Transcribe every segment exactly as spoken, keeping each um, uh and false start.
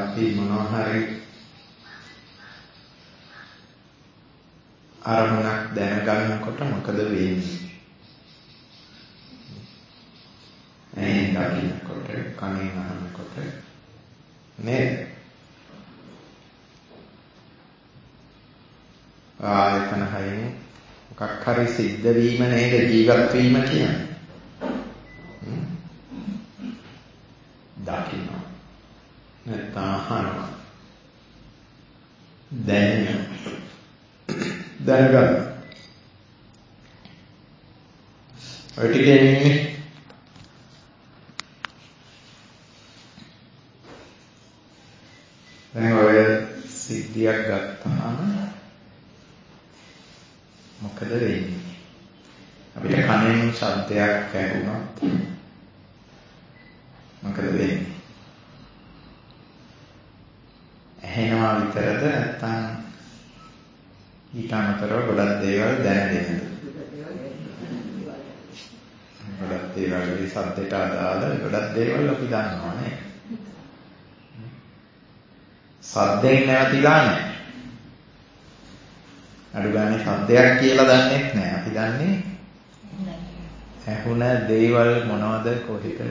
අපි මොනවා හරි අරමුණක් දැනගන්නකොට මොකද වෙන්නේ? ඇහෙන් දකින්නකොට, කනෙන් අහනකොට නේද? ආයතන හයෙන් මොකක් හරි සිද්ධ වීම නේද ජීවත් වීම කියන්නේ. දකින්න. නැත්නම් අහනවා. දැනෙන. දැනගන්න. ඔය ටිකේ ඉන්නේ. දැන් ඔය සිද්ධියක් ගත්තාම මොකද වෙන්නේ? අපිට කනෙන් ශබ්දයක් ඇහුණොත් මොකද වෙන්නේ? ඇහෙනවා විතරද නැත්නම් ඊට අමතරව ගොඩක් දේවල් දැනෙන්නද? ගොඩක් දේවල් ඒ ශබ්දයට අදාළ ගොඩක් දේවල් අපි දන්නවා නේ. ශබ්දයෙන් නැවතිලා නැහැ. අඩු ගානේ ශබ්දයක් කියලා දන්නේ නැහැ. අපි දන්නේ ඇහුණ දේවල් මොනවද කොහෙද?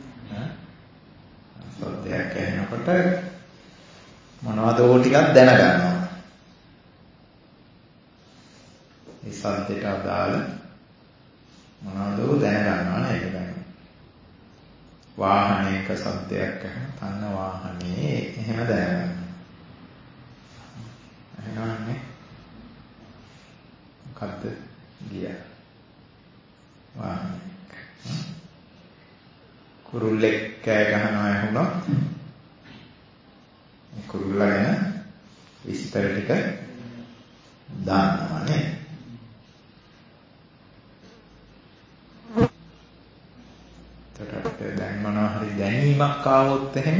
ශබ්දයක් ඇහෙනකොට මොනවද ඕ ටිකක් දැනගන්නවා. ඒ ශබ්දයට අදාළ මොනවද ඕ දැනගන්නවා නේද? වාහනයක ශබ්දයක් ඇහෙන තන්න වාහනේ එහෙම දැනගන්නවා. එහෙනවනේ. මොකද්ද ගියා? වාහනයක්. කුරුල්ලෙක් කෑ ගහනවා ඇහුණොත් කුරුල්ලා ගැන විස්තර ටික දානවා නේ. එතකොට දැන් මොනවා හරි දැනීමක් ආවොත් එහෙම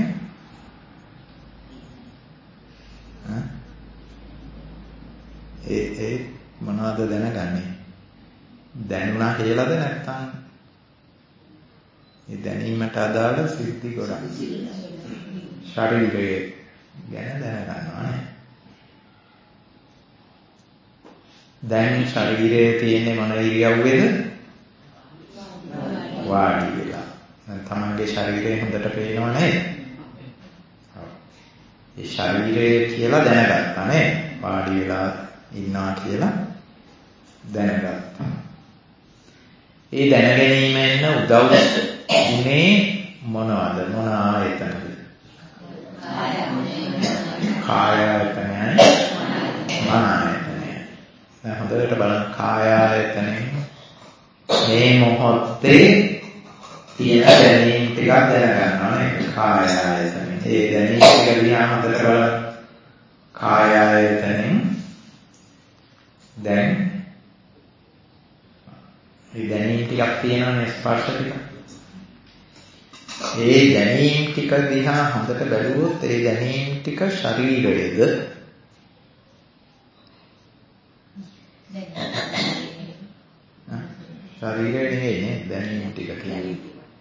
ඒ ඒ මොනවද දැනගන්නේ? දැනුණා කියලාද නැත්නම් ඒ දැනීමට අදාළ සිද්ධි ගොඩක් ශරීරයේ ගැන දැනගන්නවා නේ. දැන් ශරීරයේ තියෙන්නේ මොන ඉරියව්වේද? වාඩි වෙලා. දැන් තමන්ගේ ශරීරය හොඳට පේනව නේද? ඒ ශරීරය කියලා දැනගත්තා නේ. වාඩි වෙලා ඉන්නවා කියලා දැනගත්තා. ඒ දැනගැනීමෙන් උදව් උනේ මොනවද? මොන ආයතනද? කාය ආයතනයයි මන ආයතනයයි. දැන් හොඳට බලන්න කාය ආයතනයෙන් මේ මොහොතේ තියෙන දැනීම් ටිකක් දැනගන්නවා නේ. කාය ආයතනය. ඒ දැනීම් ටික දිහා හොඳට බලන්න. කාය ආයතනයෙන් දැන් ඒ දැනීම් ටිකක් තියෙනවනේ ස්පර්ශ ටික. ඒ දැනීම් ටික දිහා හොඳට බැලුවොත් ඒ දැනීම් ටික ශරීරයේද? ශරීරය නෙවෙයි නේ දැනීම් ටික කියන්නේ.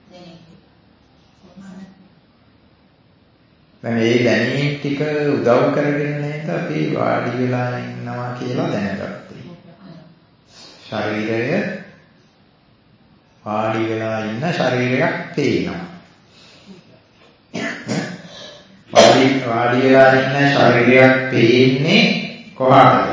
දැන් මේ දැනීම් ටික උදව් කරගෙන නේද අපි වාඩි වෙලා ඉන්නවා කියලා දැනගත්තේ. ශරීරය වාඩි වෙලා ඉන්න ශරීරයක් පේනවා. වාඩි වාඩි වෙලා ඉන්න ශරීරයක් පේන්නේ කොහාටද?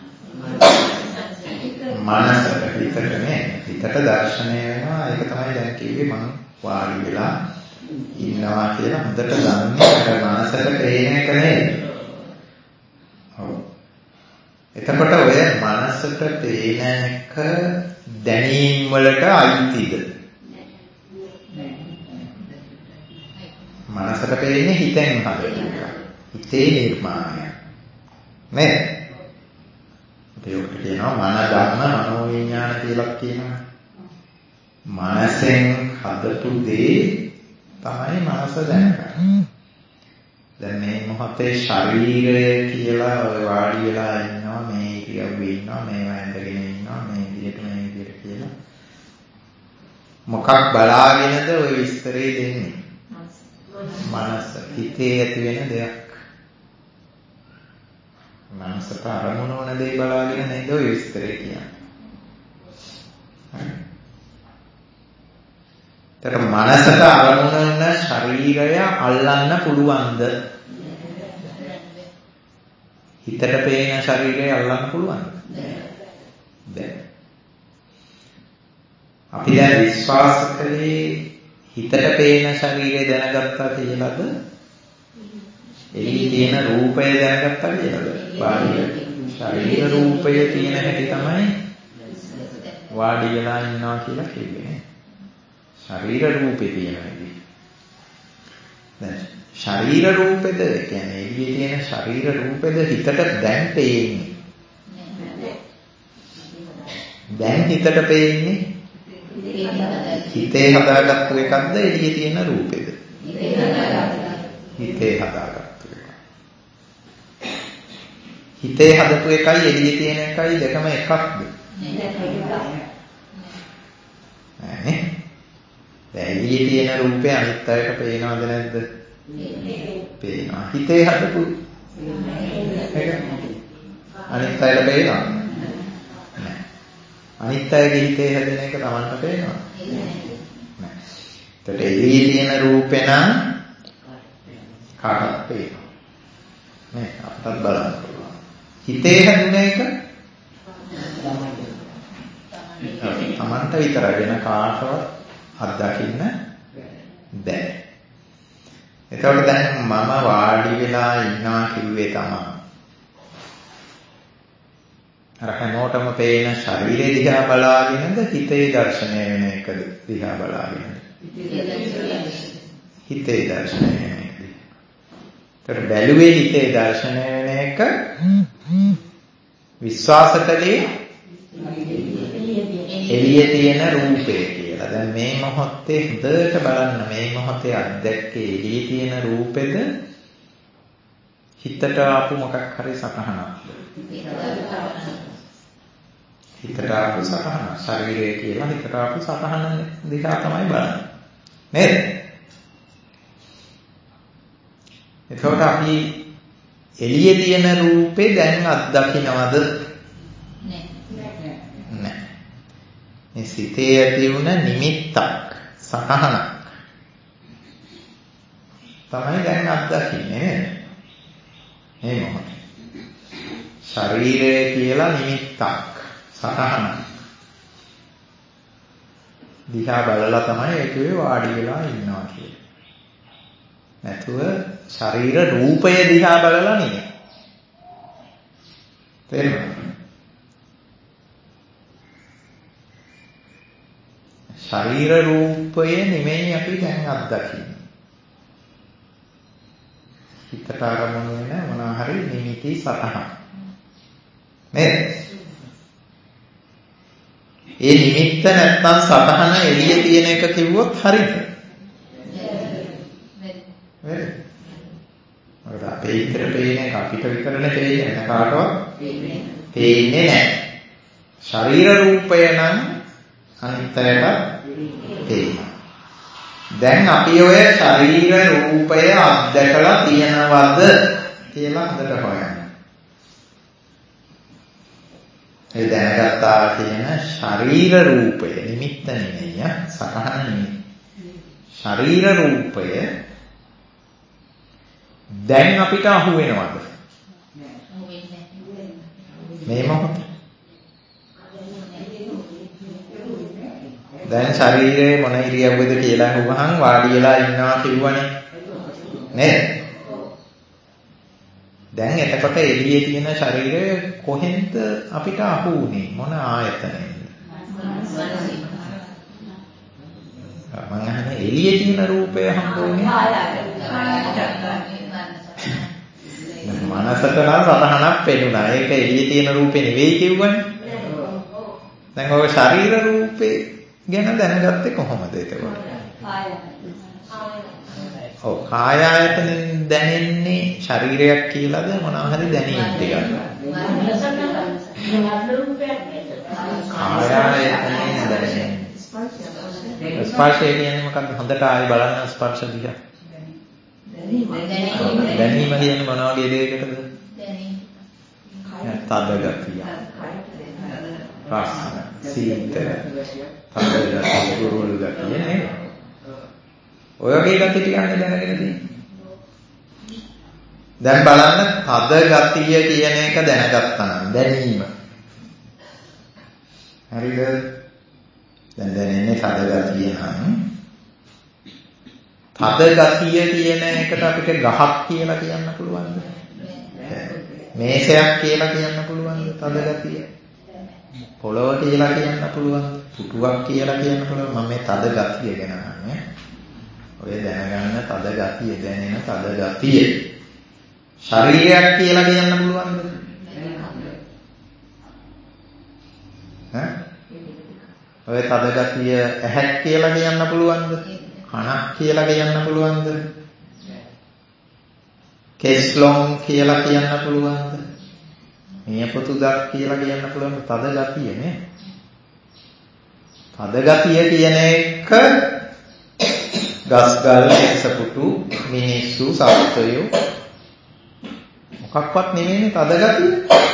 මනසට. හිතට නේ. හිතට දැర్శණය වෙනවා. ඒක තමයි දැන් කිව්වේ මම වාඩි වෙලා ඉන්නවා කියලා හොඳට දන්නේ අර මනසට පේන එක නේද? ඔව්. එතකොට ඔය මනසට පේන එක දැනීම් වලට අයිතිද? මනසට පේන්නේ හිතෙන් හදන එක. හිතේ නිර්මාණය. නේද? ඒකට කියනවා මන ධර්ම මනෝවිඤ්ඤාණ කියලා කියනවා. මනසෙන් හදපු දේ තමයි මනස දැනගන්නේ. දැන් මේ මොහොතේ ශරීරය කියලා ඔය වාඩි වෙලා ඉන්නවා මේ ඉරියව්වේ ඉන්නවා මේ වැඳගෙන ඉන්නවා මේ විදිහට මේ විදිහට කියලා මොකක් බලාගෙනද ඔය විස්තරේ දෙන්නේ? මනස හිතේ ඇති වෙන දෙයක්. මනසට අරමුණ වන දේ බලාගෙන නේද ඔය විස්තරය කියන්නේ. ඒතර මනසට අරමුණ වන ශරීරය අල්ලන්න පුළුවන්ද? හිතට පේන ශරීරය අල්ලන්න පුළුවන්ද? බැහැ. අපි දැන් විශ්වාස කළේ හිතට පේන ශරීරය දැනගත්තා කියලාද? එළියේ තියෙන රූපය දැනගත්තා කියලාද? බාහිර ශරීර රූපය තියෙන හැටි තමයි වාඩි වෙලා ඉන්නවා කියලා කියන්නේ. ශරීර රූපේ තියෙන හැටි. දැන් ශරීර රූපෙද කියන්නේ එළියේ තියෙන ශරීර රූපෙද හිතට දැන් පේන්නේ. දැන් හිතට පේන්නේ හිතේ හදාගත්තු එකක්ද එළියේ තියෙන රූපෙද? හිතේ හදාගත්තු එක. හිතේ හදපු එකයි එළියේ තියෙන එකයි දෙකම එකක්ද? නෑ. දැන් එළියේ තියෙන රූපේ අනිත් අයට පේනවද නැද්ද? පේනවා. හිතේ හදපු එක අනිත් අයට පේනවද? නෑ. අනිත් අයගේ හිතේ හැදෙන එක Tamanට පේනවද? නෑ. ඒකට එළියේ තියෙන රූපේ නම් කාටවත් පේනවා. නේ අපිටත් බලන්න පුළුවන්. හිතේ හැදෙන එක Tamanට විතරයි වෙන කාටවත් අත්දකින්න බැහැ. එතකොට දැන් මම වාඩි වෙලා ඉන්නවා කිව්වේ තමයි අර හැමෝටම පේන ශරීරය දිහා බලාගෙනද හිතේ දර්ශනය වෙන එකද දිහා බලාගෙනද? හිතේ දර්ශනය වෙන එක. ඒතර බැලුවේ හිතේ දර්ශනය වෙන එක විශ්වාස කළේ එළියේ තියෙන රූපේ කියලා. දැන් මේ මොහොතේ හොඳට බලන්න මේ මොහොතේ අත්දැක්කේ එළියේ තියෙන රූපෙද හිතට ආපු මොකක් හරි සතහනක්ද? හිතට ආපු සතහන ශරීරය කියලා හිතට ආපු සතහන දිහා තමයි බලන්නේ. නේද? එතකොට අපි එළියේ තියෙන රූපේ දැන් අත්දකින්නවද? නෑ. මේ සිතේ ඇති වුණ නිමිත්තක් සතහනක් තමයි දැන් අත්දකින්නේ නේද? මේ මොහොතේ ශරීරය කියලා නිමිත්තක් සතහනක් දිහා බලලා තමයි ඒකේ වාඩි වෙලා ඉන්නවා කියන්නේ. නැතුව ශරීර රූපය දිහා බලලා නෙමෙයි. තේරුණාද? ශරීර රූපය නෙමෙයි අපි දැන් අත්දකින්නේ. හිතට ආරමුණු වෙන මොනවා හරි නිමිති සතහන. නේද? ඒ නිමිත්ත නැත්තම් සතහන එළියේ තියෙන එක කිව්වොත් හරිද? නේද? මොකද අපේ හිතට පේන එක අපිට විතරනේ පේන්නේ නැත කාටවත් පේන්නේ නැහැ. ශරීර රූපය නම් අනිත් අයට පේනවා. දැන් අපි ඔය ශරීර රූපය අත්දැකලා තියනවද කියලා හොඳට හොයන්න. ඒ දැනගත්තා කියන ශරීර රූපය නිමිත්ත නෙමෙයි සතහන නෙමෙයි. ශරීර රූපය දැන් අපිට අහු වෙනවද? මේ මොහොතේ දැන් ශරීරයේ මොන ඉරියව්වද කියලා අහුවහන් වාඩි වෙලා ඉන්නවා කිව්වනේ නේද? දැන් එතකොට එළියේ තියෙන ශරීරය කොහෙන්ද අපිට අහු වුනේ? මොන ආයතනෙන්ද? මම අහන්නේ එළියේ තියෙන රූපය හම්බුනේ මනසට නම් සතහනක් පෙනුණා. ඒක එළියේ තියෙන රූපේ නෙවෙයි කිව්වනේ. දැන් ඔය ශරීර රූපේ ගැන දැනගත්තේ කොහොමද එතකොට? ඔව් කාය ආයතනෙන් දැනෙන්නේ ශරීරයක් කියලාද මොනවා හරි දැනීම් ටිකක්. කාය ආයතනෙන් දැනෙන්නේ. ස්පර්ශය කියන්නේ මොකක්ද? හොඳට ආයෙ බලන්න ස්පර්ශ දිහා. දැනීම කියන්නේ මොන වගේ දෙයකටද? තද ගතිය. රස්න, සීතල, තද ගතිය, ගුරුල් ගතිය නේද? ඔය වගේ ගති ටික අන්න දැනගෙන තියෙන්නේ. දැන් බලන්න තද ගතිය කියන එක දැනගත්තා නම් දැනීම. හරිද? දැන් දැනෙන්නේ තද ගතිය නම් තද ගතිය කියන එකට අපිට ගහක් කියලා කියන්න පුළුවන්ද? මේසයක් කියලා කියන්න පුළුවන්ද තද ගතිය? පොළොව කියලා කියන්න පුළුවන්ද? පුටුවක් කියලා කියන්න පුළුවන්. මම මේ තද ගතිය ගැන අහන්නේ. ඔය දැනගන්න තද ගතිය දැනෙන තද ගතිය. ශරීරයක් කියලා කියන්න පුළුවන්ද? ඈ? ඔය තද ගතිය ඇහක් කියලා කියන්න පුළුවන්ද? කනක් කියලා කියන්න පුළුවන්ද? කෙස්ලොම් කියලා කියන්න පුළුවන්ද? නියපොතු දත් කියලා කියන්න පුළුවන්ද? තද ගතිය නේ. තද ගතිය කියන එක ගස්ගල්, සපුටු, මිනිස්සු, සත්වයෝ මොකක්වත් නෙමෙයිනේ තද ගතිය.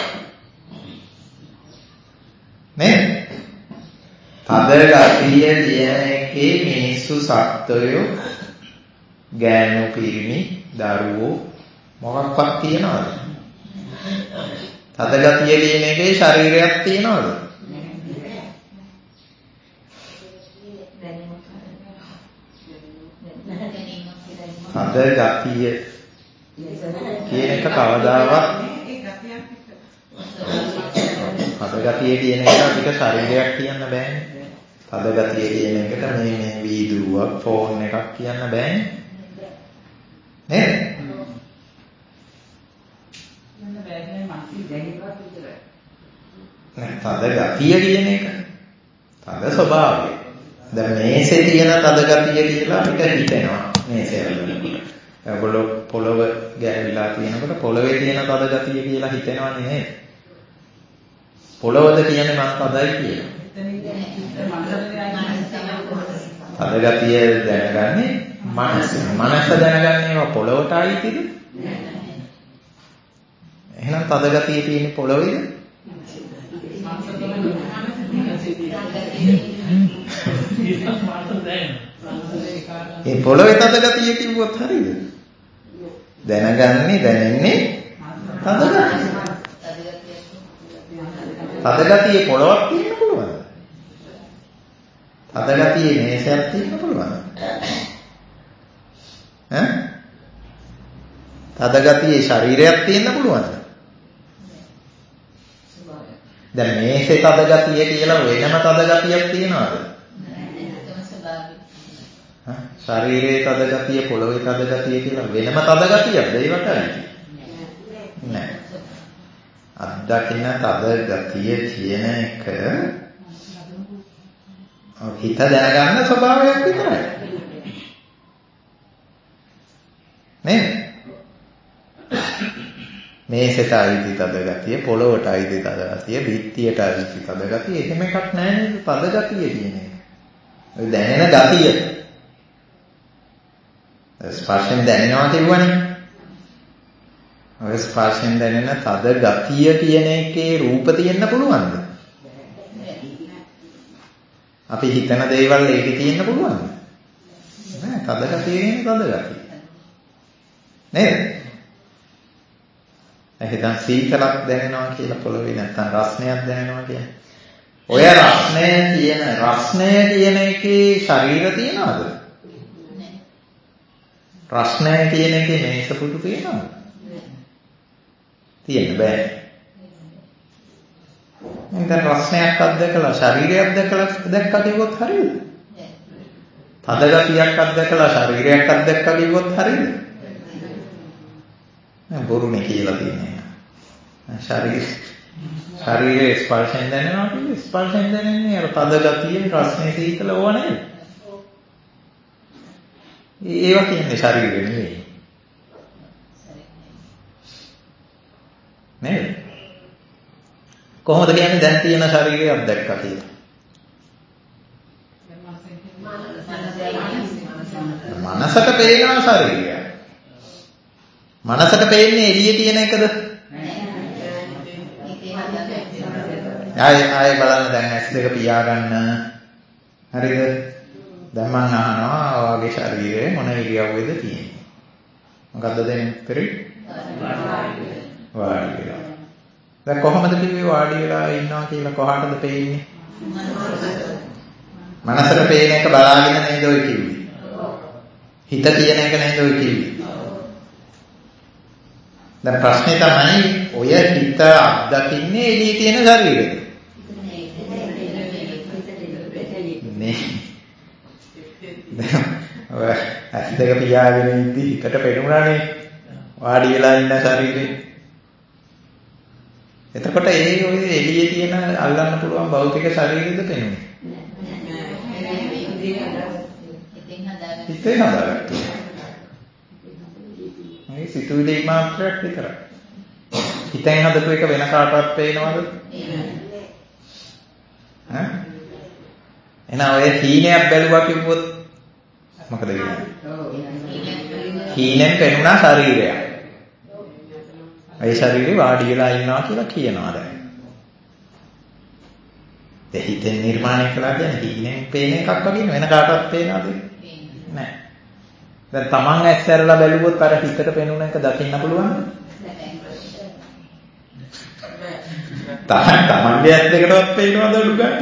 නේ? තද ගතිය කියන එකේ මිනිස්සු, සත්වයෝ, ගෑනු, පිරිමි, දරුවෝ මොකක්වත් තියනවද? තද ගතිය කියන එකේ ශරීරයක් තියනවද? තද ගතිය කියන එක කවදාවත් තද ගතිය කියන එක අපිට ශරීරයක් කියන්න බෑනේ. තද ගතිය කියන එකට මේ මේ වීදුරුවක්, ෆෝන් එකක් කියන්න බෑනේ. නේද? තද ගතිය කියන එක තද ස්වභාවය. දැන් මේසේ තියෙන තද ගතිය කියලා අපිට හිතෙනවා. මේසේ වලට. ඒගොල්ලෝ පොළව ගෑවිලා තියෙනකොට පොළවේ තියෙන තද ගතිය කියලා හිතෙනවනේ නේද? පොළවද කියන්නේ මම තදයි කියලා. තද ගතිය දැනගන්නේ මනස. මනස දැනගන්නේ ඒවා පොළවට ආයිතිද? එහෙනම් තද ගතිය තියෙන්නේ පොළොවේද? ඒ පොළොවේ තද ගතිය කිව්වොත් හරියද? දැනගන්නේ දැනෙන්නේ තද ගතිය. තද ගතිය පොළොවක් තියෙන්න පුළුවන්ද? තද ගතිය මේසයක් තියෙන්න පුළුවන්ද? ඈ? තද ගතිය ශරීරයක් තියෙන්න පුළුවන්ද? දැන් මේසේ තද ගතිය කියලා වෙනම තද ගතියක් තියෙනවද? නැහැ. ශරීරයේ තද ගතිය, පොළොවේ තද ගතිය කියලා වෙනම තද ගතියක්ද ඒවට ඇති? නැහැ. අත්දකින්න තද ගතිය කියන එක හිත දැනගන්න ස්වභාවයක් විතරයි. නේද? මේසෙට අයිති තද ගතිය, පොළොවට අයිති තද ගතිය, බිත්තියට අයිති තද ගතිය එහෙම එකක් නැහැ නේද? තද ගතිය කියන්නේ. ඔය දැනෙන ගතිය. ස්පර්ශයෙන් දැනෙනවා කියවනේ. ඔය ස්පර්ශයෙන් දැනෙන තද ගතිය කියන එකේ රූප තියෙන්න පුළුවන්ද? අපි හිතන දේවල් ඒකේ තියෙන්න පුළුවන්ද? නෑ. තද ගතිය කියන්නේ තද ගතිය. නේද? එහෙනම් සීතලක් දැනෙනවා කියලා පොළවේ නැත්තම් රස්නයක් දැනෙනවා කියන්නේ. ඔය රස්නය කියන රස්නය කියන එකේ ශරීර තියනවද? නැහැ. රස්නය කියන එකේ මේස පුටු තියනවද? තියෙන්න බෑ. දැන් රස්නයක් අත්දකලා ශරීරයක් දැකලා දැක්කා කිව්වොත් හරියද? තද ගතියක් අත්දකලා ශරීරයක් අත්දැක්කා කිව්වොත් හරියද? නෑ බොරුනේ කියලා තියෙනවා. ශරීර ශරීරයේ ස්පර්ශයෙන් දැනෙනවා කියන්නේ ස්පර්ශයෙන් දැනෙන්නේ අර තද ගතිය, රස්නේ, සීතල ඕවා නේද? ඒවා කියන්නේ ශරීරෙ නෙවෙයි. නේද? කොහොමද කියන්නේ දැන් තියෙන ශරීරයක් දැක්කා කියලා? මනසට පේන ශරීරය. මනසට පේන්නේ එළියේ තියෙන එකද? ආයෙ ආයෙ බලන්න දැන් ඇස් දෙක පියාගන්න. හරිද? දැන් මම අහනවා ඔයාගේ ශරීරයේ මොන ඉරියව්වේද තියෙන්නේ? මොකද්ද දැන් පෙරි? වාඩි වෙලා. දැන් කොහොමද කිව්වේ වාඩි වෙලා ඉන්නවා කියලා කොහාටද පේන්නේ? මනසට පේන එක බලාගෙන නේද ඔය කිව්වේ? හිත තියෙන එක නේද ඔය කිව්වේ? දැන් ප්‍රශ්නේ තමයි ඔය හිත අත්දකින්නේ එළියේ තියෙන ශරීරෙද? නේ. ඔය ඇස් දෙක පියාගෙන ඉඳි හිතට පෙනුණානේ වාඩි වෙලා ඉන්න ශරීරේ. එතකොට ඒ ඔය එළියේ තියෙන අල්ලන්න පුළුවන් භෞතික ශරීරෙද පෙනුනේ? හිතේ හදාගත්තා. මේ සිතුවිලි මාත්‍රයක් විතරයි. හිතෙන් හදපු එක වෙන කාටවත් පේනවද? ඈ? එහෙනම් ඔය හීනයක් බැලුවා කිව්වොත් මොකද වෙන්නේ? හීනෙන් පෙනුණා ශරීරයක්. ඒ ශරීරේ වාඩි වෙලා ඉන්නවා කියලා කියනවා දැන්. ඒ හිතෙන් නිර්මාණය කළා කියන්නේ හීනෙන් පේන එකක් වගේ වෙන කාටවත් පේනවද? නෑ. දැන් තමන් ඇස් ඇරලා බැලුවොත් අර හිතට පෙනුන එක දකින්න පුළුවන්ද? තමන් තමන්ගේ ඇස් දෙකටවත් පේනවද අඩු ගන්න?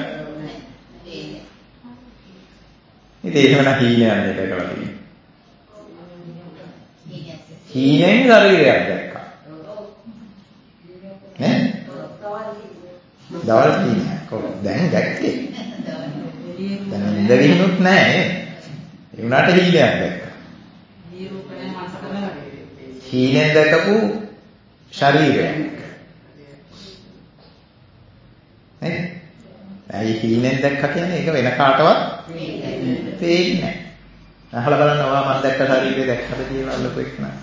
ඉතින් එහෙම නම් හීනයක් දැකලා තියෙනවා. හීනෙන් ශරීරයක් දැක්කා. නේ? දවල් හීනයක්. කොහොමද දැන් දැක්කේ? දැන් ඉඳගෙනුත් නැහැ. ඒ වුණාට හීනයක් දැක්කා. හීනෙන් දැකපු ශරීරයක්. නේ? ඇයි හීනෙන් දැක්කා කියන්නේ ඒක වෙන කාටවත් පේන්නේ නැහැ. අහලා බලන්න ඔයා මම දැක්ක ශරීරය දැක්කද කියලා අල්ලපු එක නෑ.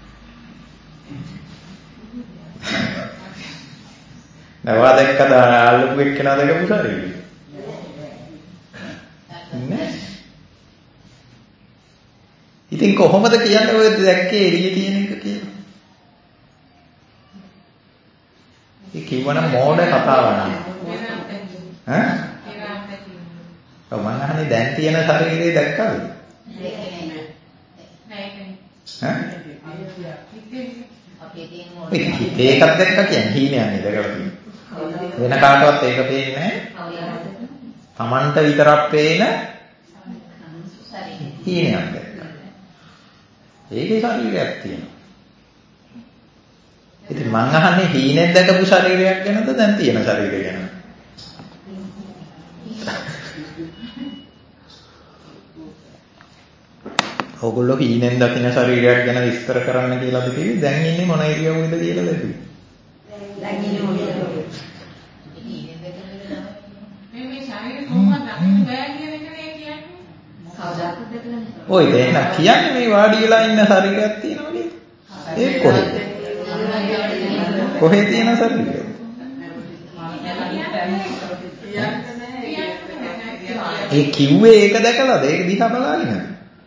නෑ දැක්කද අල්ලපු එක නා දැකපු ශරීරය. නෑ. ඉතින් කොහොමද කියන්නේ ඔය දැක්කේ එළියේ තියෙන එක කියලා? ඒ කිව්වනම් මෝඩ කතාවක් නේ. ඈ? ඔව් මං අහන්නේ දැන් තියෙන ශරීරය දැක්කද? ඈ? ඒකත් දැක්ක කියන්නේ හීනයන්නේ දැකලා තියෙනවා. වෙන කාටවත් ඒක පේන්නේ නැහැ. Tamanට විතරක් පේන හීනයක් දැක්කා. ඒකේ ශරීරයක් තියෙනවා. ඉතින් මං අහන්නේ හීනෙන් දැකපු ශරීරයක් ගැනද දැන් තියෙන ශරීරය ගැනද? ඔයගොල්ලෝ හීනෙන් දකින්න ශරීරයක් ගැන විස්තර කරන්න කියලාද කිව්වේ? දැන් ඉන්නේ මොන ඉරියව්වේද කියලාද කිව්වේ? දැන් ඉන්නේ මොන ඉරියව්වේද? මේ මේ ශරීරය කොහොමද දකින්න බෑ කියන එක නේ කියන්නේ. කවදාවත් දැකලා නැහැ. ඔය දෙන්න කියන්නේ මේ වාඩි වෙලා ඉන්න ශරීරයක් තියෙනවා නේද? ඒ කොහෙද? කොහෙද තියෙන ශරීරය? ඒ කිව්වේ ඒක දැකලාද? ඒක දිහා බලාගෙනද?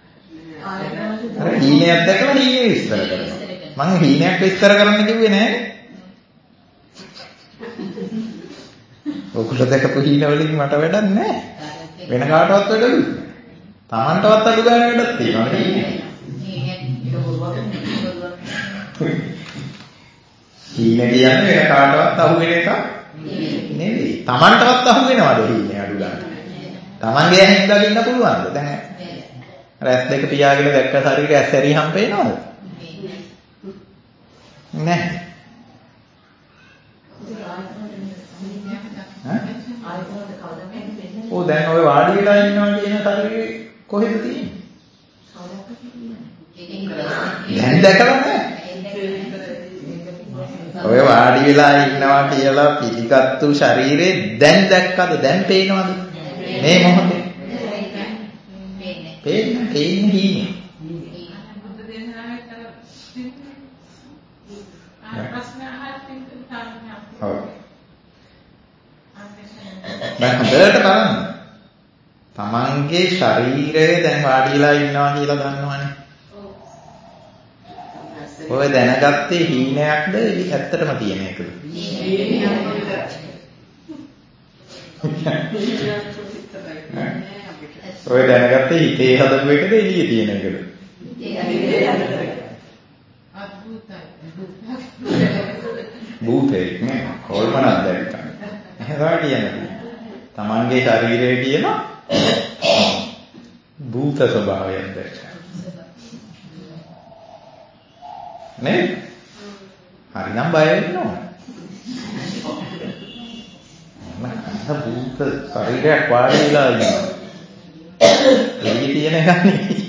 අර හීනයක් දැකලා හීනේ විස්තර කරනවා. මම හීනයක් විස්තර කරන්න කිව්වේ නෑ. ඔකුල දැකපු හීන වලින් මට වැඩක් නෑ. වෙන කාටවත් වැඩකුත් නෑ. Tamanටවත් අඩු ගන්න වැඩක් තියෙනවා නේ. හීන කියන්නේ වෙන කාටවත් අහු වෙන එකක් නෙවෙයි. Tamanටවත් අහු වෙනවද හීනේ අඩු ගන්න? Tamanගේ ඇහෙන් දකින්න පුළුවන්ද? දැන් ඇස් දෙක පියාගෙන දැක්ක ශරීරය ඇස් ඇරියම් පේනවද? නැහැ. ඔව් දැන් ඔය වාඩි වෙලා ඉන්නවා කියන ශරීරය කොහෙද තියෙන්නේ? දැන් දැකලා නැහැ. ඔය වාඩි වෙලා ඉන්නවා කියලා පිළිගත්තු ශරීරේ දැන් දැක්කද? දැන් පේනවද? මේ මොහොතේ පේන්නේ පේන්නේ හීනේ. ඔව්. දැන් හොඳට බලන්න. තමන්ගේ ශරීරය දැන් වාඩිලා ඉන්නවා කියලා දන්නවනේ. ඔව්. ඔය දැනගත්තේ හීනයක්ද ඇත්තටම තියෙන එකද? ඔය දැනගත්තේ හිතේ හදපු එකද එළියේ තියෙන එකද? භූතේ නේ කොල්මනක් දැක්කා. එහෙම කියන්නේ. තමන්ගේ ශරීරය කියන භූත ස්වභාවයක් දැක්කා. නේ? හරිනම් බය වෙන්න ඕන. මම භූත ශරීරයක් වාඩි වෙලා ඉන්නවා. එළියේ තියෙන එකක් නෙවෙයි.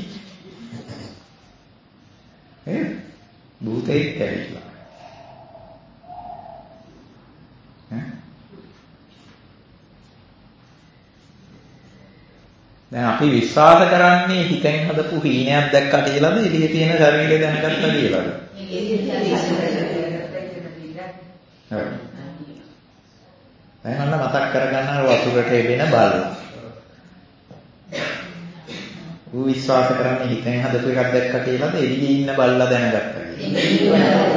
ඒ භූතෙක් ඇවිල්ලා. දැන් අපි විශ්වාස කරන්නේ හිතෙන් හදපු හීනයක් දැක්කා කියලාද එළියේ තියෙන ශරීරය දැනගත්තා කියලාද? දැන් අන්න මතක් කරගන්න අර වතුරට එබෙන බල්ලා. ඌ විශ්වාස කරන්නේ හිතෙන් හදපු එකක් දැක්කා කියලාද එළියේ ඉන්න බල්ලා දැනගත්තා කියලාද?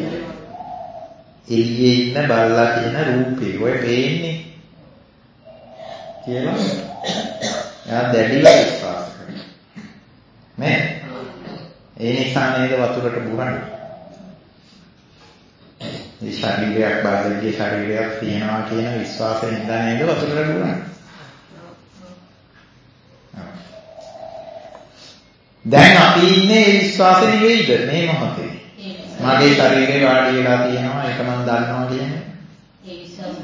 එළියේ ඉන්න බල්ලා කියන රූපේ ඔය පේන්නේ කියලා එයා දැඩිව විශ්වාස කරනවා. නේ? ඒ නිසා නේද වතුරට බුරන්නේ. මේ ශරීරයක් බාහිරගේ ශරීරයක් තියෙනවා කියන විශ්වාසයෙන් ඉඳන් නේද වතුරට බුරන්නේ. දැන් අපි ඉන්නේ ඒ විශ්වාසෙ නෙවෙයිද මේ මොහොතේ? මගේ ශරීරේ වාඩි වෙලා තියෙනවා ඒක මම දන්නවා කියන්නේ. ඒ විශ්වාසෙ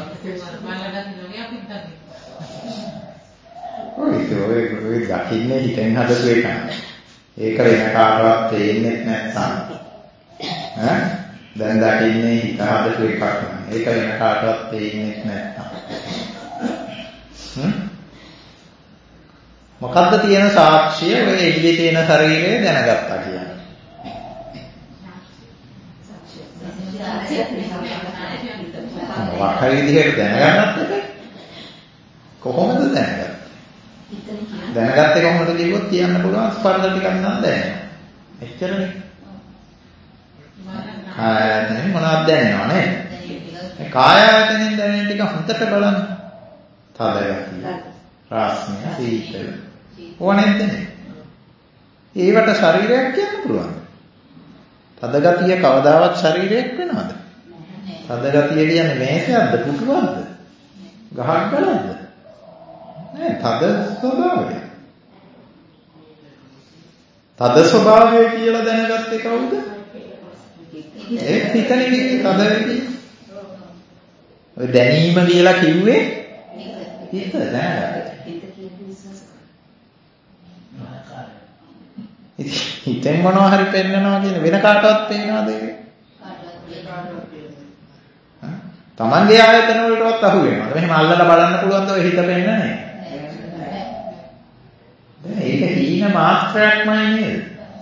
ඔය ඔය ඔය දකින්නේ හිතෙන් හදපු එක. ඒක වෙන කාටවත් තේින්නේ නැත්නම් ඈ දැන් දකින්නේ හිත හදපු එකක් නේ. ඒක වෙන කාටවත් තේින්නේ නැත්නම් හ්ම් මොකද්ද තියෙන සාක්ෂිය ඔය එළියේ තියෙන ශරීරය දැනගත්තා කියන්නේ. මොකක් හරි විදිහට දැනගන්නත් එක කොහොමද දැනගත්තේ? දැනගත්තේ කොහොමද කිව්වොත් කියන්න පුළුවන් ස්පර්ශ ටිකක් නම් දැනෙනවා. එච්චරනේ. කාය ආයතනෙන් මොනවද දැනෙනව නේද? මේ කාය ආයතනෙන් දැනෙන ටික හොඳට බලන්න. තද ගතිය, රාස්නිය, සීතල. ඕනෙත් නේ. ඒවට ශරීරයක් කියන්න පුළුවන්. තද ගතිය කවදාවත් ශරීරයක් වෙනවද? තද ගතිය කියන්නේ මේසයක්ද පුටුවක්ද? ගහක් ගලක්ද? නෑ තද ස්වභාවය. තද ස්වභාවය කියලා දැනගත්තේ කවුද? ඒ හිතනේ කිව්වේ තද වෙන්නේ. ඔය දැනීම කියලා කිව්වේ හිත දැනගත්තා. හිතෙන් මොනවා හරි පෙන්නනවා කියන වෙන කාටවත් පේනවද ඒක? තමන්ගේ ආයතන වලටවත් අහු වෙනවද? මෙහෙම අල්ලලා බලන්න පුළුවන්ද ඔය හිත පෙන්නන්නේ? ඒක හීන මාත්‍රයක්මයි නේද?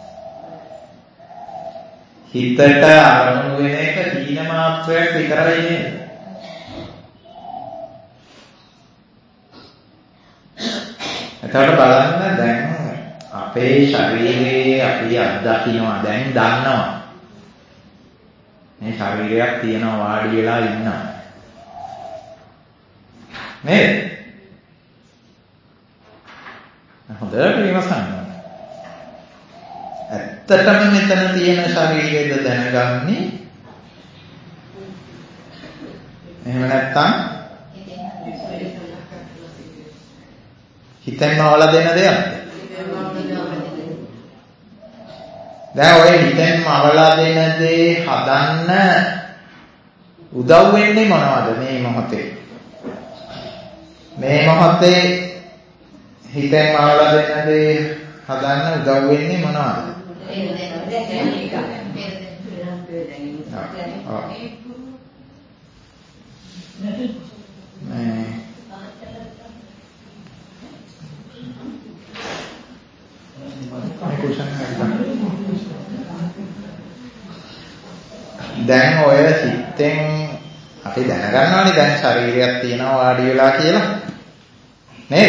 හිතට අරමුණු වෙන එක හීන මාත්‍රයක් විතරයි නේද? එතකොට බලන්න දැන් අපේ ශරීරයේ අපි අත්දකින්නවා දැන් දන්නවා. මේ ශරීරයක් තියෙනවා වාඩි වෙලා ඉන්නවා. නේද? හොඳට විමසන්න. ඇත්තටම මෙතන තියෙන ශරීරයද දැනගන්නේ? එහෙම නැත්නම් හිතෙන්ම අවලා දෙන දෙයක්ද? දැන් ඔය හිතෙන්ම අවලා දෙන දේ හදන්න උදව් වෙන්නේ මොනවද මේ මොහොතේ? මේ මොහොතේ හිතෙන් අවලා දෙන දේ හදන්න උදව් වෙන්නේ මොනවද? දැන් ඔය හිතෙන් අපි දැනගන්නවානේ දැන් ශරීරයක් තියෙනවා වාඩි වෙලා කියලා. නේද?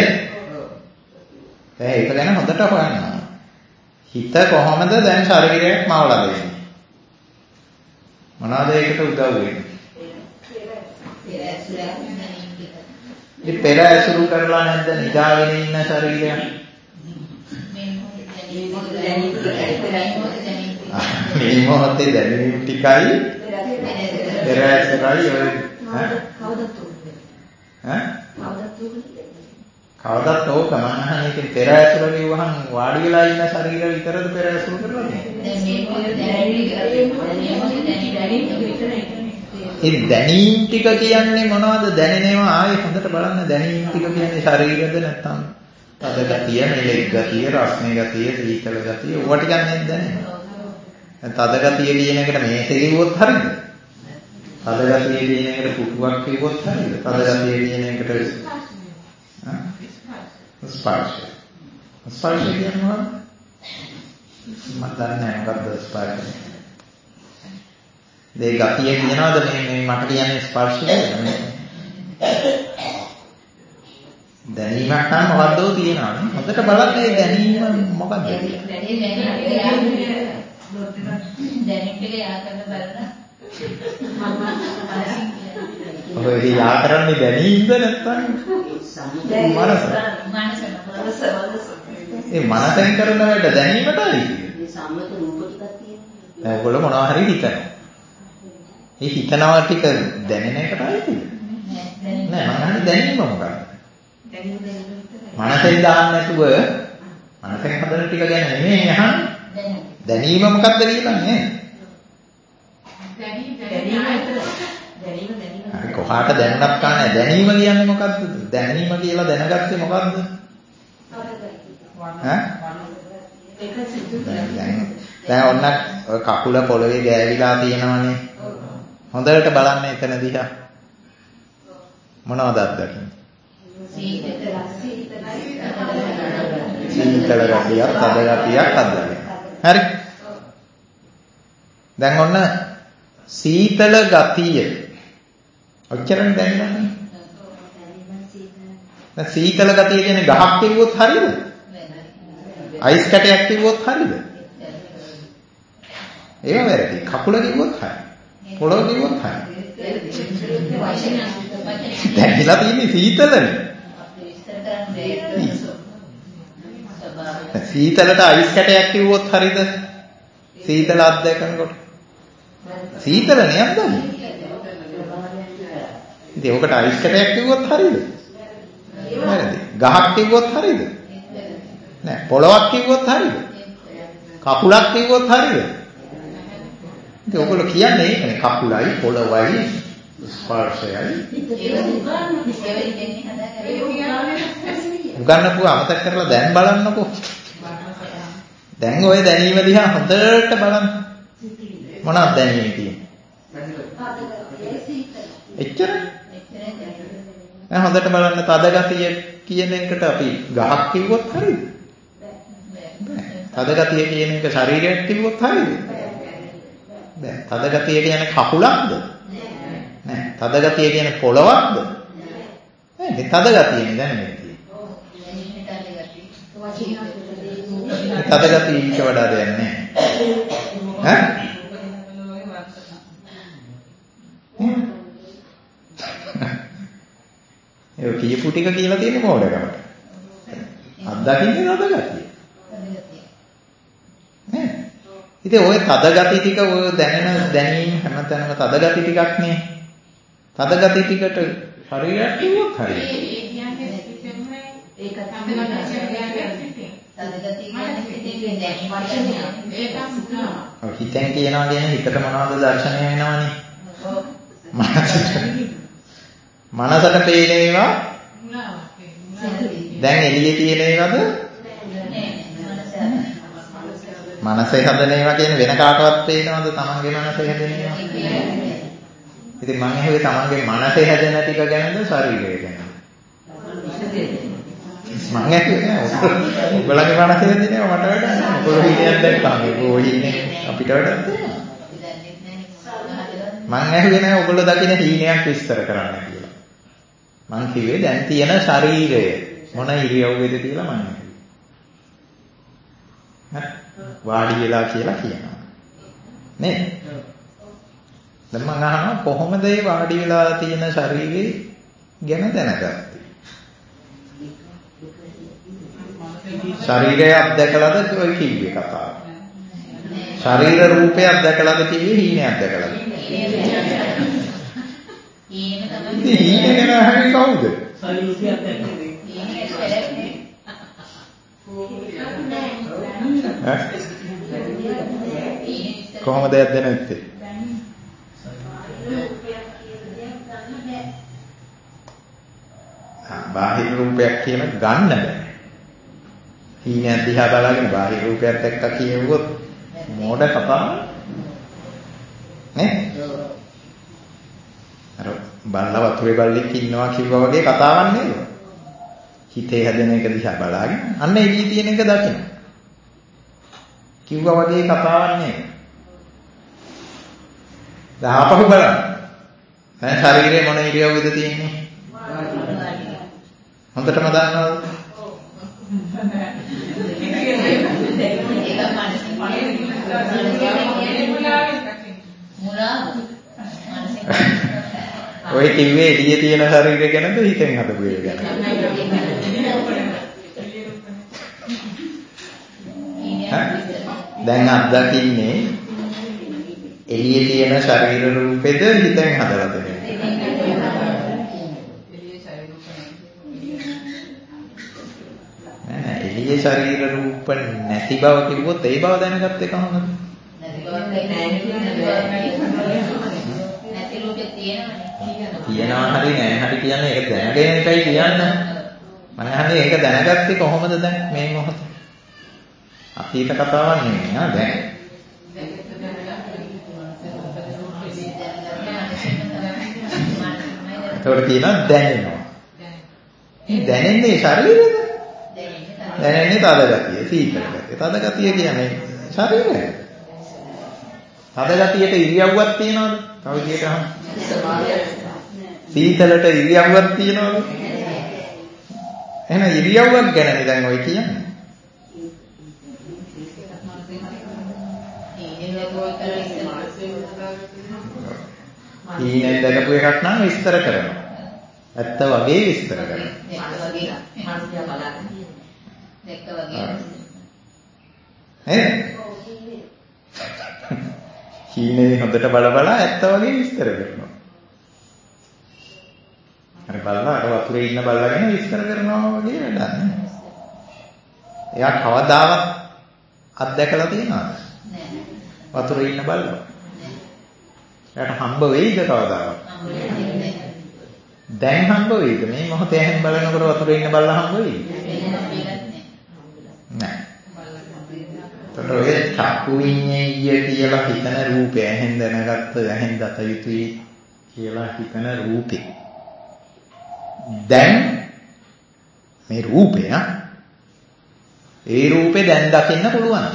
දැන් ඒක ගැන හොඳට හොයන්න. හිත කොහොමද දැන් ශරීරයක් මවලා දෙන්නේ? මොනවාද ඒකට උදව් වෙන්නේ? පෙර ඇසුරු කරලා නැද්ද නිදාගෙන ඉන්න ශරීරයක්? මේ මොහොතේ දැනීම ටිකයි පෙර ඇසුරයි ඔය ඈ කවදත් ඕක මම අහන්නේ ඒකේ පෙර ඇසුර කිව්වහම වාඩි වෙලා ඉන්න ශරීර විතරද පෙර ඇසුරු කරලා තියෙන්නේ? ඒ දැනීම් ටික කියන්නේ මොනවද? දැනෙනවා ආයේ හොඳට බලන්න දැනීම් ටික කියන්නේ ශරීරද නැත්නම් තද ගතිය, මෙලෙක් ගතිය, රස්නේ ගතිය, සීතල ගතිය ඕවා ටිකක් නේද දැනෙන්නේ? තද ගතිය කියන එකට මේසෙ කිව්වොත් හරියද? තද ගතිය කියන එකට පුටුවක් කිව්වොත් හරියද? තද ගතිය කියන එකට ඈ ස්පර්ශය. ස්පර්ශය කියන්නේ මොකක්ද? මම දන්නේ නැහැ මොකක්ද ස්පර්ශය. මේ ගතිය කියනවාද මේ මේ මට කියන්නේ ස්පර්ශය කියලා? දැනීමක් නම් මොකද්ද තියෙනවා නේ. හොඳට බලන්න මේ දැනීම මොකද්ද කියලා. දැනීම ටික යා කරන බලන ඔය යා කරන්නේ දැනීමද නැත්නම් මනස? මනස මනස ඒ මනසෙන් කරන වැඩ දැනීමටයි. මේ සම්මත රූප ටිකක් තියෙනවා. ඒගොල්ලෝ මොනවා හරි හිතනවා. මේ හිතනවා ටික දැනෙන එකටයි තියෙන්නේ. නෑ මම අහන්නේ දැනීම මොකක්ද? දැනීම දැනීම විතරයි. මනසෙන් දාන්න නැතුව මනසෙන් හදන ටික ගැන නෙමෙයි අහන්නේ. දැනීම මොකක්ද කියලා නේ? දැනීම දැනීම දැනීම දැනීම හරි කොහාට දැනුණත් කානේ දැනීම කියන්නේ මොකක්ද? දැනීම කියලා දැනගත්තේ මොකක්ද? ඈ? දැන් ඔන්න ඔය කකුල පොළවේ ගෑවිලා තියෙනවනේ. හොඳට බලන්න එතන දිහා. මොනවද අත්දකින්නේ? සීතල සීතල ගතියක්, තද ගතියක් අත්දකින්න. හරි. දැන් ඔන්න සීතල ගතිය. ඔච්චරනේ දැනගන්නේ. දැන් සීතල ගතිය කියන්නේ ගහක් කිව්වොත් හරියද? අයිස් කැටයක් කිව්වොත් හරියද? ඒක වැරදි. කකුල කිව්වොත් හරියි. පොළොව කිව්වොත් හරියි. දැන්ලා තියෙන්නේ සීතලනේ. සීතලට අයිස් කැටයක් කිව්වොත් හරියද? සීතල අත්දැකනකොට. සීතල නේද? ඉතින් ඔකට අයිස් කැටයක් කිව්වොත් හරියද? වැරදි. ගහක් කිව්වොත් හරියද? නෑ. පොළොවක් කිව්වොත් හරියද? කකුලක් කිව්වොත් හරියද? ඉතින් ඔයගොල්ලෝ කියන්නේ ඒකනේ කකුලයි පොළොවයි ස්පර්ශයයි. උගන්නපුව අමතක කරලා දැන් බලන්නකෝ. දැන් ඔය දැනීම දිහා හොඳට බලන්න. මොනවද දැනීම තියෙන්නේ? එච්චර. දැන් හොඳට බලන්න තද ගතිය කියන එකට අපි ගහක් කිව්වොත් හරියද? තද ගතිය කියන එක ශරීරයක් කිව්වොත් හරියද? බෑ. තද ගතිය කියන්නේ කකුලක්ද? නෑ. තද ගතිය කියන්නේ පොළවක්ද? නෑ. මේ තද ගතියනේ දැන් මේ තියෙන්නේ. තද ගතිය ඊට වඩා දෙයක් නෑ. ඈ? ඒ කියපු ටික කියලා තියෙන්නේ මොඩකමට. අත්දකින්නේ තද ගතිය. නෑ. ඉතින් ওই තද ගති ටික ඔය දැනෙන දැනීම හැමතැනම තද ගති ටිකක් නේ. තද ගති ටිකට ශරීරයක් කිව්වොත් හරියට. ඒ කියන්නේ සිතෙන්නේ ඒක තමයි තද ගති කියන්නේ දැනීම වචනය. ඒකම තමයි. ඔය හිතෙන් කියනවා කියන්නේ හිතට මොනවද දර්ශනය වෙනවනේ. මනසට. මනසට පේන ඒවා දැන් එළියේ තියෙන ඒවාද? මනසේ හදන ඒවා කියන්නේ වෙන කාටවත් පේනවද? තමන්ගේ මනසේ හැදෙන ඒවා. ඉතින් මම ඇහුවේ තමන්ගේ මනසේ හැදෙන ටික ගැනද ශරීරය ගැනද? මම ඇහුවේ නෑ. ඔයගොල්ලන්ගේ මනසේ හැදෙන ඒවා මට වඩා නෑ. ඔයගොල්ලෝ හිතයක් දැක්කම ඔය ඉන්නේ අපිට වඩා තියෙනවා. මම ඇහුවේ නෑ ඔයගොල්ලෝ දකින්න හීනයක් විස්තර කරන්න කියලා. මම කිව්වේ දැන් තියෙන ශරීරය මොන ඉරියව්වේද කියලා මම ඇහුවේ. හරි. වාඩි වෙලා කියලා කියනවා. නේද? දැන් මම අහනවා කොහොමද මේ වාඩි වෙලා තියෙන ශරීරේ ගැන දැනගත්තේ? ශරීරය අත්දැකලාද ඔය කිව්වේ කතාව? ශරීර රූපය අත්දැකලාද කිව්වේ හීනයක් දැකලාද? හීනෙම තමයි. හීන ගැන අහන්නේ කවුද? ශරීරය අත්දැකන්නේ. කොහොමද යද්ද නැත්තේ? බාහිර රූපයක් කියන ගන්න බෑ. හීනයක් දිහා බලාගෙන බාහිර රූපයක් දැක්ක කියවුවොත් මෝඩ කතාව නේ? අර බල්ලා වතුරේ බල්ලෙක් ඉන්නවා කිව්වා වගේ කතාවක් නේද? හිතේ හැදෙන එක දිහා බලාගෙන අන්න එළිය තියෙන එක දකින්න. කිව්වා වගේ කතාවක් නේද? දහපහු බලන්න. දැන් ශරීරයේ මොන ඉරියව්වද තියෙන්නේ? හොඳටම දන්නවද? ඔය කිව්වේ එළියේ තියෙන ශරීරය ගැනද හිතෙන් හදපු එක ගැනද? දැන් අත්දකින්නේ එළියේ තියෙන ශරීර රූපෙද හිතෙන් හදලාද? එළියේ ශරීර රූප නැති බව කිව්වොත් ඒ බව දැනගත්තේ කොහොමද? නැති බව නැති රූපේ තියෙනවනේ. තියනවා හරි නෑ හරි කියන්නේ ඒක දැනගෙන එකයි කියන්නේ. මම අහන්නේ ඒක දැනගත්තේ කොහොමද දැන් මේ මොහොතේ? අතීත කතාවක් නෙමෙයි නේද දැන්. ඒකට කියනවා දැනෙනවා. මේ දැනෙන්නේ ශරීරෙද? දැනෙන්නේ තද ගතිය, සීතල ගතිය. තද ගතිය කියන්නේ ශරීරය. තද ගතියට ඉරියව්වක් තියනවද? තව විදිහට අහන්න. සීතලට ඉරියව්වක් තියනවද? එහෙනම් ඉරියව්වක් ගැනනේ දැන් ඔය කියන්නේ. ඊනේ දැකපු එකක් නම් විස්තර කරනවා. ඇත්ත වගේ විස්තර කරනවා. ඇත්ත වගේ මානසික බලන්න. දැක්ක වගේ. නේද? ඊනේ හොඳට බල බල ඇත්ත වගේ විස්තර කරනවා. අර බලලා අර වතුරේ ඉන්න බල්ලාගෙන විස්තර කරනවා වගේ වැඩක් නේ. එයා කවදාවත් අත්දැකලා තියෙනවද? නෑ. වතුරේ ඉන්න බල්ලා. එයාට හම්බ වෙයිද කවදාවත්? හම්බ වෙන්නේ දැන් හම්බ වෙයිද? මේ මොහොතේ හැන් බලනකොට වතුරේ ඉන්න බල්ලා හම්බ වෙයිද? නෑ. ඒතකොට ඔය චක්කු විඤ්ඤාණය කියලා හිතන රූපය ඇහෙන් දැනගත්ත ඇහෙන් දත යුතුයි කියලා හිතන රූපේ. දැන් මේ රූපය ඒ රූපේ දැන් දකින්න පුළුවන්ද?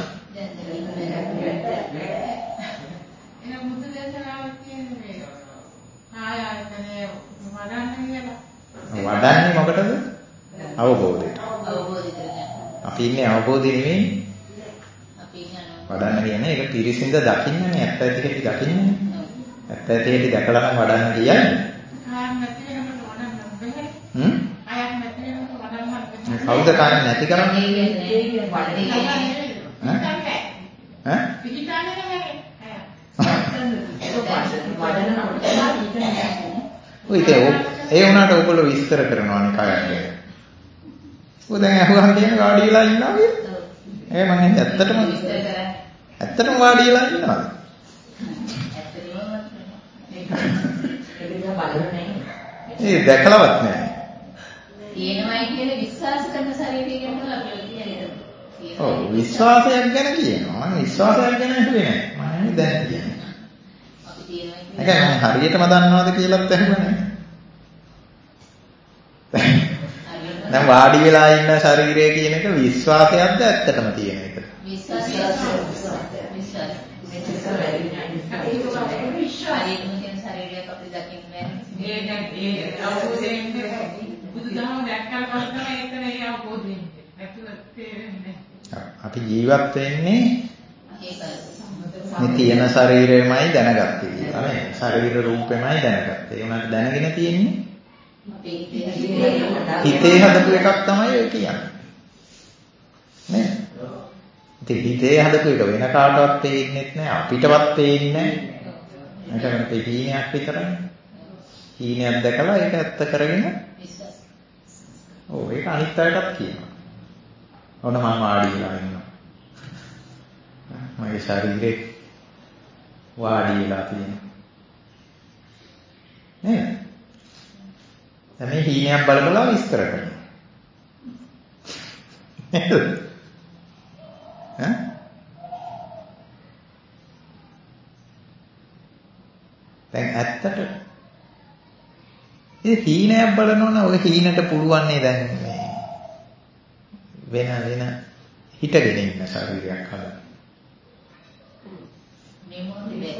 වඩන්නේ මොකටද? අවබෝධයට. අවබෝධයට. අපි ඉන්නේ අවබෝධය නෙවෙයි. අපි ඉන්නේ වඩන්න කියන්නේ ඒක පිරිසිඳ දකින්නනේ ඇත්ත ඇති හැටි දකින්නේ. ඇත්ත ඇති හැටි දැකලා නම් වඩන්න කියන්නේ. හ්ම්? කවුද කාර්ය නැති කරන්නේ? ඈ? ඈ? ඔය ඒ වුණාට ඔයගොල්ලෝ විස්තර කරනවානේ කායක් ගැන. ඔය දැන් අහුවහන් කියන වාඩි වෙලා ඉන්නවා කියලා. ඒ මම ඇත්තටම ඇත්තටම වාඩි වෙලා ඉන්නවද? ඒ දැකලවත් නැහැ. තියෙනවයි කියලා විශ්වාස කරන ශරීරය ගැන අපි කියන්නේ. ඔව් විශ්වාසයක් ගැන කියනවා. මම විශ්වාසයක් ගැන හිතුවේ නැහැ. මම දැන් කියන්නේ. අපි තියෙනවයි කියලා. ඒක මම හරියටම දන්නවද කියලාත් අහුවනේ. දැන් වාඩි වෙලා ඉන්න ශරීරය කියන එක විශ්වාසයක්ද ඇත්තටම තියෙන එකද? විශ්වාසය. විශ්වාසය. විශ්වාසය. ශරීරයක් අපි දකින්නේ නැහැ. ඒ දැන් ඒ අවබෝධයෙන් බුදුදහම දැක්කම තමයි එතන ඒ අවබෝධයෙන්. ඇතුළත තේරෙන්නේ. අපි ජීවත් වෙන්නේ මේ තියෙන ශරීරයමයි දැනගත්තේ කියලා. නේ ශරීර රූපෙමයි දැනගත්තේ. ඒ උනාට දැනගෙන තියෙන්නේ හිතේ හදපු එකක් තමයි ඔය කියන්නේ. නේ? ඉතින් හිතේ හදපු එක වෙන කාටවත් පේන්නේ නැහැ අපිටවත් පේන්නේ නැහැ. ඒක වෙන හීනයක් විතරයි. හීනයක් දැකලා ඒක ඇත්ත කරගෙන ඔව් ඒක අනිත් අයටත් කියනවා. ඔන්න මම වාඩි වෙලා ඉන්නවා. මගේ ශරීරේ වාඩි වෙලා තියෙනවා. නේද? දැන් මේ හීනයක් බල බල විස්තර කරනවා. නේද? ඈ? දැන් ඇත්තට ඒ හීනයක් බලනවනේ ඔය හීනට පුළුවන් නේ දැන් මේ වෙන වෙන හිටගෙන ඉන්න ශරීරයක් හදන්න. මේ මොහොතේ මේ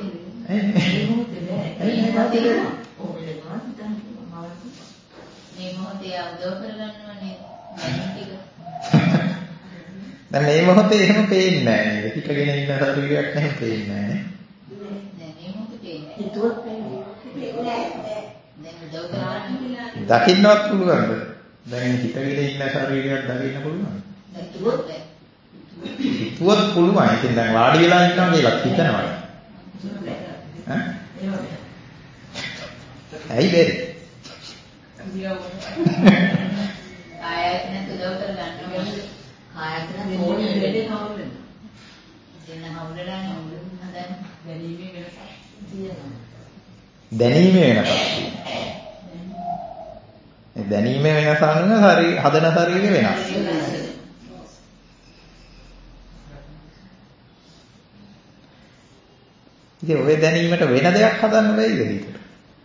මොහොතේ අවදෝ කරගන්නවනේ දැන් මේ මොහොතේ එහෙම පේන්නේ නැහැ නේද? හිටගෙන ඉන්න ශරීරයක් නැහැ පේන්නේ නැහැ නේ. දැන් මේ මොහොතේ පේන්නේ. හිතුවත් පේන්නේ. දකින්නවත් පුළුවන්ද? දැන් හිතගෙන ඉන්න ශරීරයක් දකින්න පුළුවන්ද? හිතුවත් පුළුවන්. ඉතින් දැන් වාඩි වෙලා ඉන්නවා කියලා හිතනවා. ඈ? ඇයි බැරි? ආයතන තුලව කර ගන්නවා. ආයතන තෝරන්නේ දෙන්නේ හවුලෙන්. දෙන්න හවුලලා හදන්න දැනීමේ වෙනසක් තියෙනවා. දැනීමේ වෙනසක් තියෙනවා. ඒ දැනීමේ වෙනස අනුව ශරීර හදන ශරීරය වෙනස්. ඉතින් ඔය දැනීමට වෙන දෙයක් හදන්න බැයිද හිතට?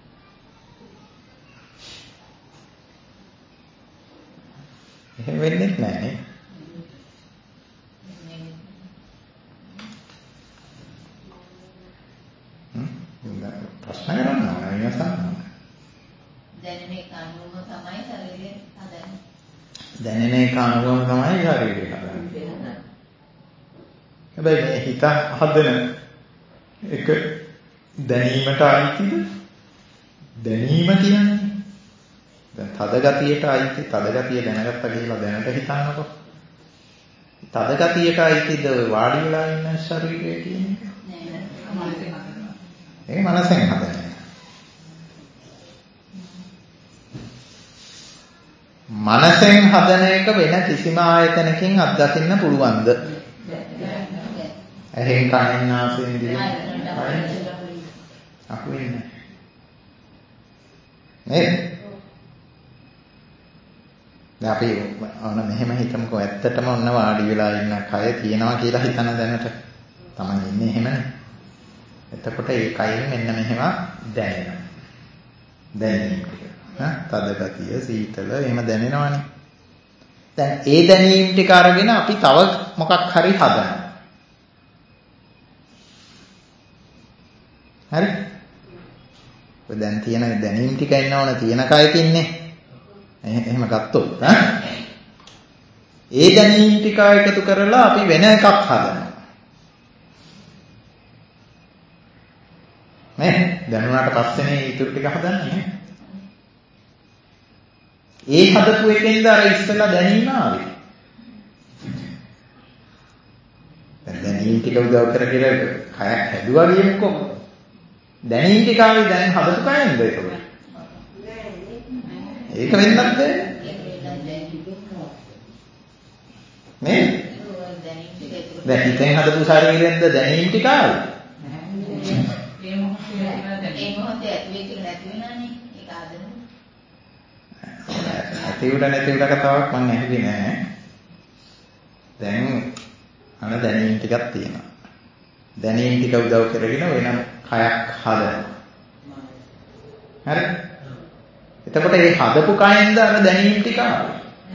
එහෙම වෙන්නේ නැහැ නේ. ප්‍රශ්න කරනවා වෙනසක් නැහැ. දැනෙන එක අනුවම තමයි ශරීරය හදන්නේ. දැනෙන එක අනුවම තමයි ශරීරය හදන්නේ. හැබැයි මේ හිත හදන එක දැනීමට අයිතිද? දැනීම කියන්නේ දැන් තද ගතියට අයිති තද ගතිය දැනගත්තා කියලා දැනට හිතන්නකො. තද ගතියට අයිතිද වාඩි වෙලා ඉන්න ශරීරය කියන්නේ? නෑ. ඒක මනසෙන් හදන්නේ. මනසෙන් හදන එක වෙන කිසිම ආයතනකින් අත්දකින්න පුළුවන්ද? එහෙන් කනෙන් නාසයෙන් දිවෙන් අහු වෙන්නේ නේද? දැන් අපි ඔන්න මෙහෙම හිතමුකෝ ඇත්තටම ඔන්න වාඩි වෙලා ඉන්න කය තියෙනවා කියලා හිතන දැනට තමයි ඉන්නේ එහෙමනේ. එතකොට ඒ කයෙන් මෙන්න මෙහෙම දැනෙනවා. දැනීම ටික. හා තද ගතිය, සීතල එහෙම දැනෙනවනේ. දැන් ඒ දැනීම් ටික අරගෙන අපි තව මොකක් හරි හදනවා. හරි? ඔය දැන් තියෙන දැනීම් ටික ඉන්නවනේ තියෙන කයක ඉන්නේ. එහෙම ගත්තොත් ඈ ඒ දැනීම් ටික එකතු කරලා අපි වෙන එකක් හදනවා. නේ දැනුණාට පස්සේනේ ඊටු ටික හදන්නේ නේ. ඒ හදපු එකෙන්ද අර ඉස්සෙල්ලා දැනීම ආවේ. දැන් දැනීම් ටික උදව් කරගෙන කයක් හැදුවා කියමුකෝ. දැනීම් ටික ආවේ දැන් හදපු කයෙන්ද ඒක? ඒක වෙන්නත් බැහැ. නේ? දැන් හිතෙන් හදපු ශරීරයෙන්ද දැනීම් ටික ආවේ? ඒ මොහොතේ ඇති වෙච්ච නැති වෙනානේ ඒක ආදරනේ. ඇති උඩ නැති උඩ කතාවක් මම ඇහුවේ නෑ. දැන් අන දැනීම් ටිකක් තියෙනවා. දැනීම් ටික උදව් කරගෙන වෙන කයක් හදනවා. හරි? එතකොට මේ හදපු කයෙන්ද අර දැනීම් ටික ආවේ?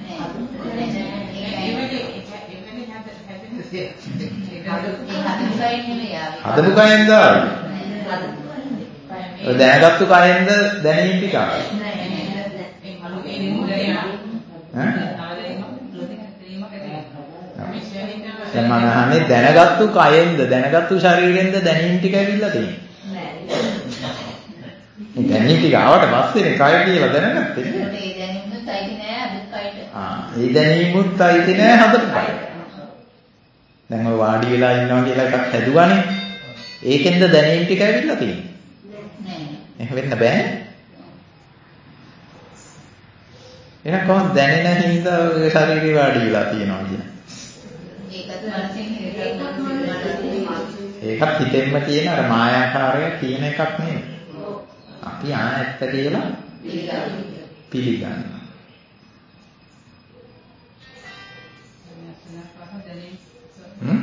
හදපු කයෙන්ද ආවේ? ඔය දැනගත්තු කයෙන්ද දැනීම් ටික ආවේ? දැන් මම අහන්නේ දැනගත්තු කයෙන්ද දැනගත්තු ශරීරයෙන්ද දැනීම් ටික ඇවිල්ලා තියෙන්නේ? මේ දැනීම් ටික ආවට පස්සේනේ කය කියලා දැනගත්තේ නේ. ඒ දැනීමුත් අයිති නෑ අදුත් කයට. ආ ඒ දැනීමුත් අයිති නෑ හදපු කයට. දැන් ඔය වාඩි වෙලා ඉන්නවා කියලා එකක් හැදුවානේ. ඒකෙන්ද දැනීම් ටික ඇවිල්ලා තියෙන්නේ. නෑ. එහෙම වෙන්න බෑ. එහෙනම් කොහොමද දැනෙන හින්දා ඔය ශරීරේ වාඩි වෙලා තියෙනවා කියන්නේ? ඒකත් මනසින් ඒකත් හිතෙන්ම තියෙන අර මායාකාරය කියන එකක් නෙවෙයි. අපි ආ ඇත්ත කියලා පිළිගන්නවා. හ්ම්?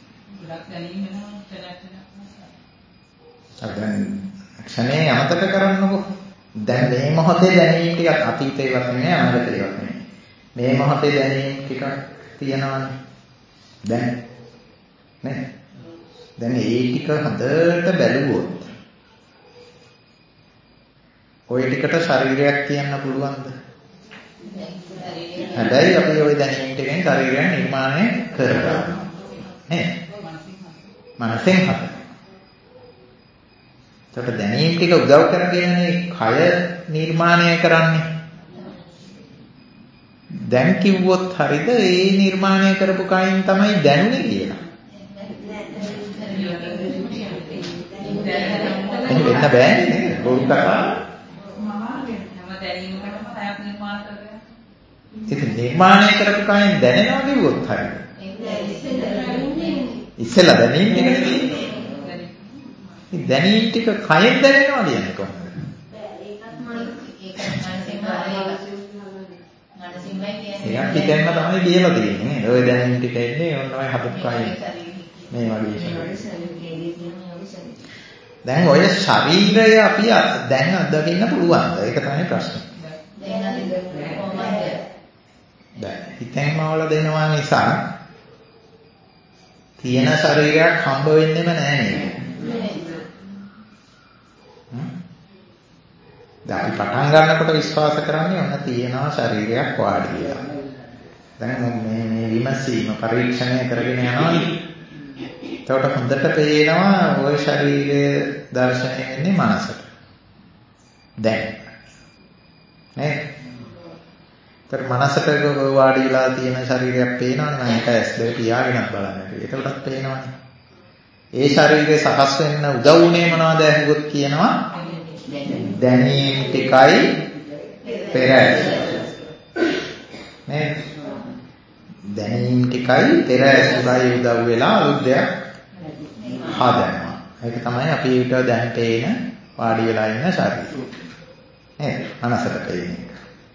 දැන් ක්ෂණේ අමතක කරන්නකො. දැන් මේ මොහොතේ දැනීම් ටිකක් අතීතේවත් නෙමෙයි අනාගතේවත් නෙමෙයි. මේ මොහොතේ දැනීම් ටිකක් තියෙනවානේ. දැන් නේ. දැන් ඒ ටික හොඳට බැලුවොත් ඔය ටිකට ශරීරයක් කියන්න පුළුවන්ද? හැබැයි අපි ওই දැනීම් ටිකෙන් ශරීරයක් නිර්මාණය කරගන්නවා. නේ? මනසෙන් හද. ඒකට දැනීම් ටික උදව් කරගෙනනේ කය නිර්මාණය කරන්නේ. දැන් කිව්වොත් හරිද ඒ නිර්මාණය කරපු කයින් තමයි දැනුනේ කියලා. එහෙම වෙන්න බෑනේ නේද? බොරු කතා. ඉතින් නිර්මාණය කරපු කයින් දැනෙනවා කිව්වොත් හරිද? ඉස්සෙල්ලා දැනීම් ටික නෙමෙයි. මේ දැනීම් ටික කයෙන් දැනෙනවා කියන්නේ කොහොමද? ඒකත් හිතෙන්ම තමයි කියලා තියෙන්නේ නේද? ඔය දැනීම් ටික එන්නේ ඔන්න ඔය හදපු කයින්. මේ වගේ. දැන් ඔය ශරීරය අපි දැන් අත්දකින්න පුළුවන්ද? ඒක තමයි ප්‍රශ්නේ. දැන් හිතෙන්ම වල දෙනවා නිසා තියෙන ශරීරයක් හම්බ වෙන්නෙම නෑ නේද? දැන් අපි පටන් ගන්නකොට විශ්වාස කරන්නේ ඔන්න තියෙනවා ශරීරයක් වාඩි වෙලා. දැන් මේ මේ විමසීම පරීක්ෂණය කරගෙන යනවානේ. එතකොට හොඳට පේනවා ওই ශරීරයේ දර්ශනය වෙන්නේ මනසට. දැන් නේ? ඒතර මනසට වාඩි වෙලා තියෙන ශරීරයක් පේනවනේ මම ඒක ඇස් දෙක පියාගෙනත් බලන්න. ඒකටත් පේනවනේ. ඒ ශරීරේ සකස් වෙන්න උදව් වුණේ මොනවද ඇහුවොත් කියනවා දැනීම් ටිකයි පෙර ඇස. නේද? දැනීම් ටිකයි පෙර ඇසුරයි උදව් වෙලා අලුත් දෙයක් හදනවා. ඒක තමයි අපි ඊට දැන් පේන වාඩි වෙලා ඉන්න ශරීරය. නේද? මනසට පේන එක.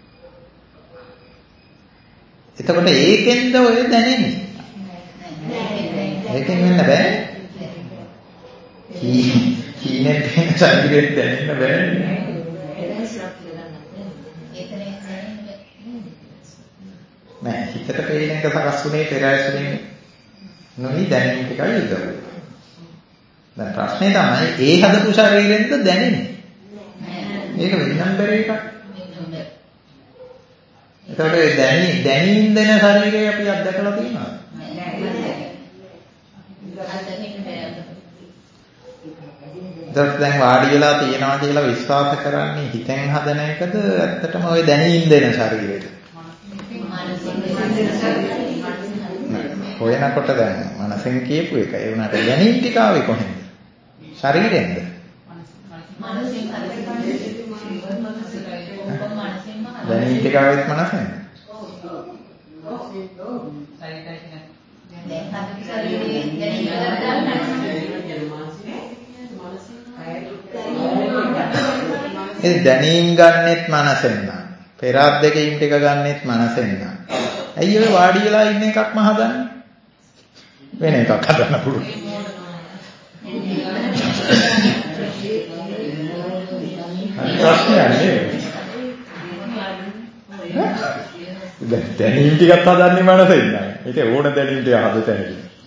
එතකොට ඒකෙන්ද ඔය දැනෙන්නේ? ඒකෙන් වෙන්න බෑ. කීනේ පේන ශරීරයෙන් දැනෙන්න බෑ. නෑ හිතට පේන එක සකස් වුණේ පෙර ඇසුරෙන් නොනි දැනීම් ටිකයි උදව්. දැන් ප්‍රශ්නේ තමයි ඒ හදපු ශරීරෙන්ද දැනෙන්නේ. මේක වෙනනම් බැරි එකක්. ඒකට ඒ දැනීම් දැනීම් දෙන ශරීරය අපි අත්දැකලා තියෙනවා. දැන් වාඩි වෙලා තියනවා කියලා විශ්වාස කරන්නේ හිතෙන් හදන එකද ඇත්තටම ওই දැනීම් දෙන ශරීරෙද? හොයනකොට දැන් මනසෙන් කියපු එක ඒ වුණාට දැනීම් ටික ආවේ කොහෙන්ද? ශරීරෙන්ද? මනසෙන් දැනීම් ටික ආවෙත් මනසෙන්? ඒ දැනීම් ගන්නෙත් මනසෙන් නම් පෙරාත් දෙකීම් ටික ගන්නෙත් මනසෙන් නම් ඇයි ඔය වාඩි වෙලා ඉන්න එකක්ම හදන්නේ? වෙන එකක් හදන්න පුළුවන්. ප්‍රශ්නයක් නේ. දැනීම් ටිකක් හදන්නේ මනසෙන් නම්. ඒක ඕන දැනීම් ටික හදතැන.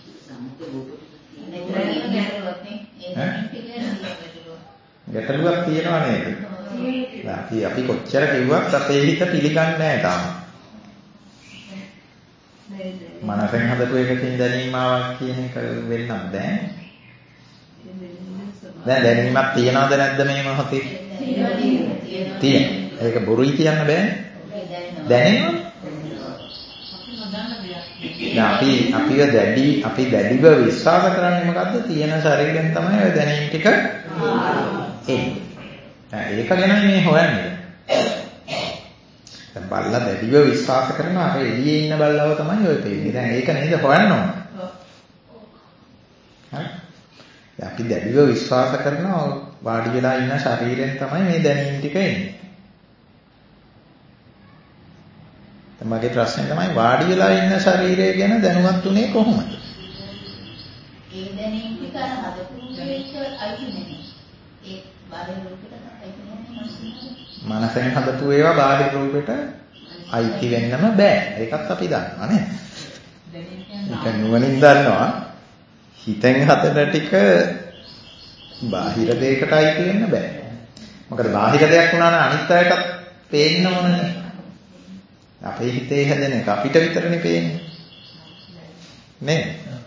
ගැටලුවක් තියෙනවා නේද? අපි අපි කොච්චර කිව්වත් අපේ හිත පිළිගන්නේ නැහැ තාම. මනසෙන් හදපු එකකින් දැනීම ආවක් කියන එක වෙන්නත් බෑ. දැන් දැනීමක් තියනවද නැද්ද මේ මොහොතේ? තියෙනවා. ඒක බොරුයි කියන්න බෑනේ. දැනෙනවා. දැන් අපි අපිව දැඩි අපි දැඩිව විශ්වාස කරන්නේ මොකද්ද? තියෙන ශරීරයෙන් තමයි ඔය දැනීම් ටික එන්නේ. දැන් ඒක ගැන මේ හොයන්නේ. දැන් බල්ලා දැඩිව විශ්වාස කරනවා අර එළියේ ඉන්න බල්ලව තමයි ඔය පෙන්නේ. දැන් ඒක නේද හොයන්න ඕන. හරි. දැන් අපි දැඩිව විශ්වාස කරනවා වාඩි වෙලා ඉන්න ශරීරයෙන් තමයි මේ දැනීම් ටික එන්නේ. දැන් මගේ ප්‍රශ්නේ තමයි වාඩි වෙලා ඉන්න ශරීරය ගැන දැනුවත් උනේ කොහොමද? ඒ දැනීම් ටික අර හදපු එක අයිති නෙමෙයි. ඒ බාහිර රූපෙට අයිති නෙමෙයි. මනසෙන් හදපු ඒවා බාහිර රූපෙට අයිති වෙන්නම බෑ. ඒකත් අපි දන්නවා නේද? ඒක නුවණින් දන්නවා. හිතෙන් හදන ටික බාහිර දෙයකට අයිති වෙන්න බෑ. මොකද බාහිර දෙයක් වුණා නම් අනිත් අයටත් පේන්න ඕනනේ. අපේ හිතේ හැදෙන එක අපිට විතරනේ පේන්නේ. නේද?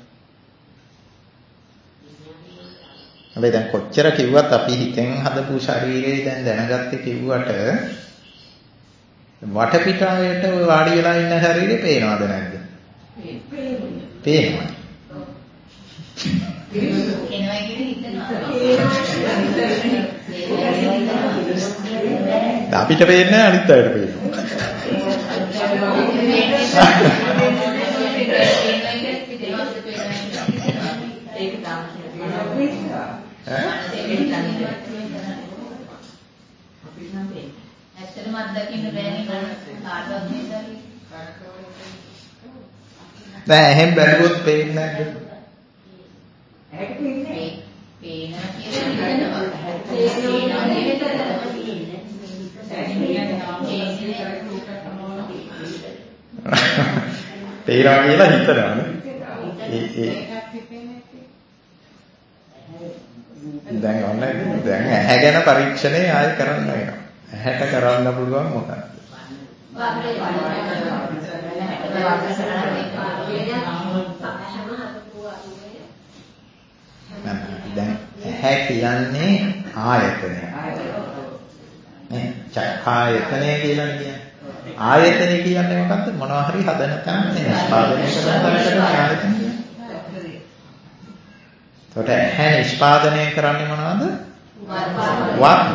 හැබැයි දැන් කොච්චර කිව්වත් අපි හිතෙන් හදපු ශරීරය දැන් දැනගත්තේ කිව්වට වටපිටාවට ඔය වාඩි වෙලා ඉන්න ශරීරය පේනවද නැද්ද? පේනවා. එනවා කියන හිතනවා. අපිට පේන්නේ අනිත් අයට පේනවා. ඒක තමයි. ඇත්තටම අත්දකින්න බෑනේ කාටවත් නේද? දැන් එහෙන් බැලුවොත් පේන්නේ නැද්ද? ඒක පේන්නේ. පේනවා කියලා හිතනවා. පේනවා පේනවා කියලා හිතනවානේ. ඒ ඒ දැන් ඔන්න දැන් ඇහැ ගැන පරීක්ෂණේ ආයෙ කරන්න වෙනවා. ඇහැට කරන්න පුළුවන් මොකක්ද? දැන් ඇහැ කියන්නේ ආයතනය. නේ චක්ඛායතනය කියලා කියන්නේ. ආයතනය කියන්නේ මොකද්ද? මොනවා හරි හදන තැන නිෂ්පාදනය කරන තැනකට ආයතනය කියන්නේ. එතකොට ඇහැ නිෂ්පාදනය කරන්නේ මොනවද? වර්ණ.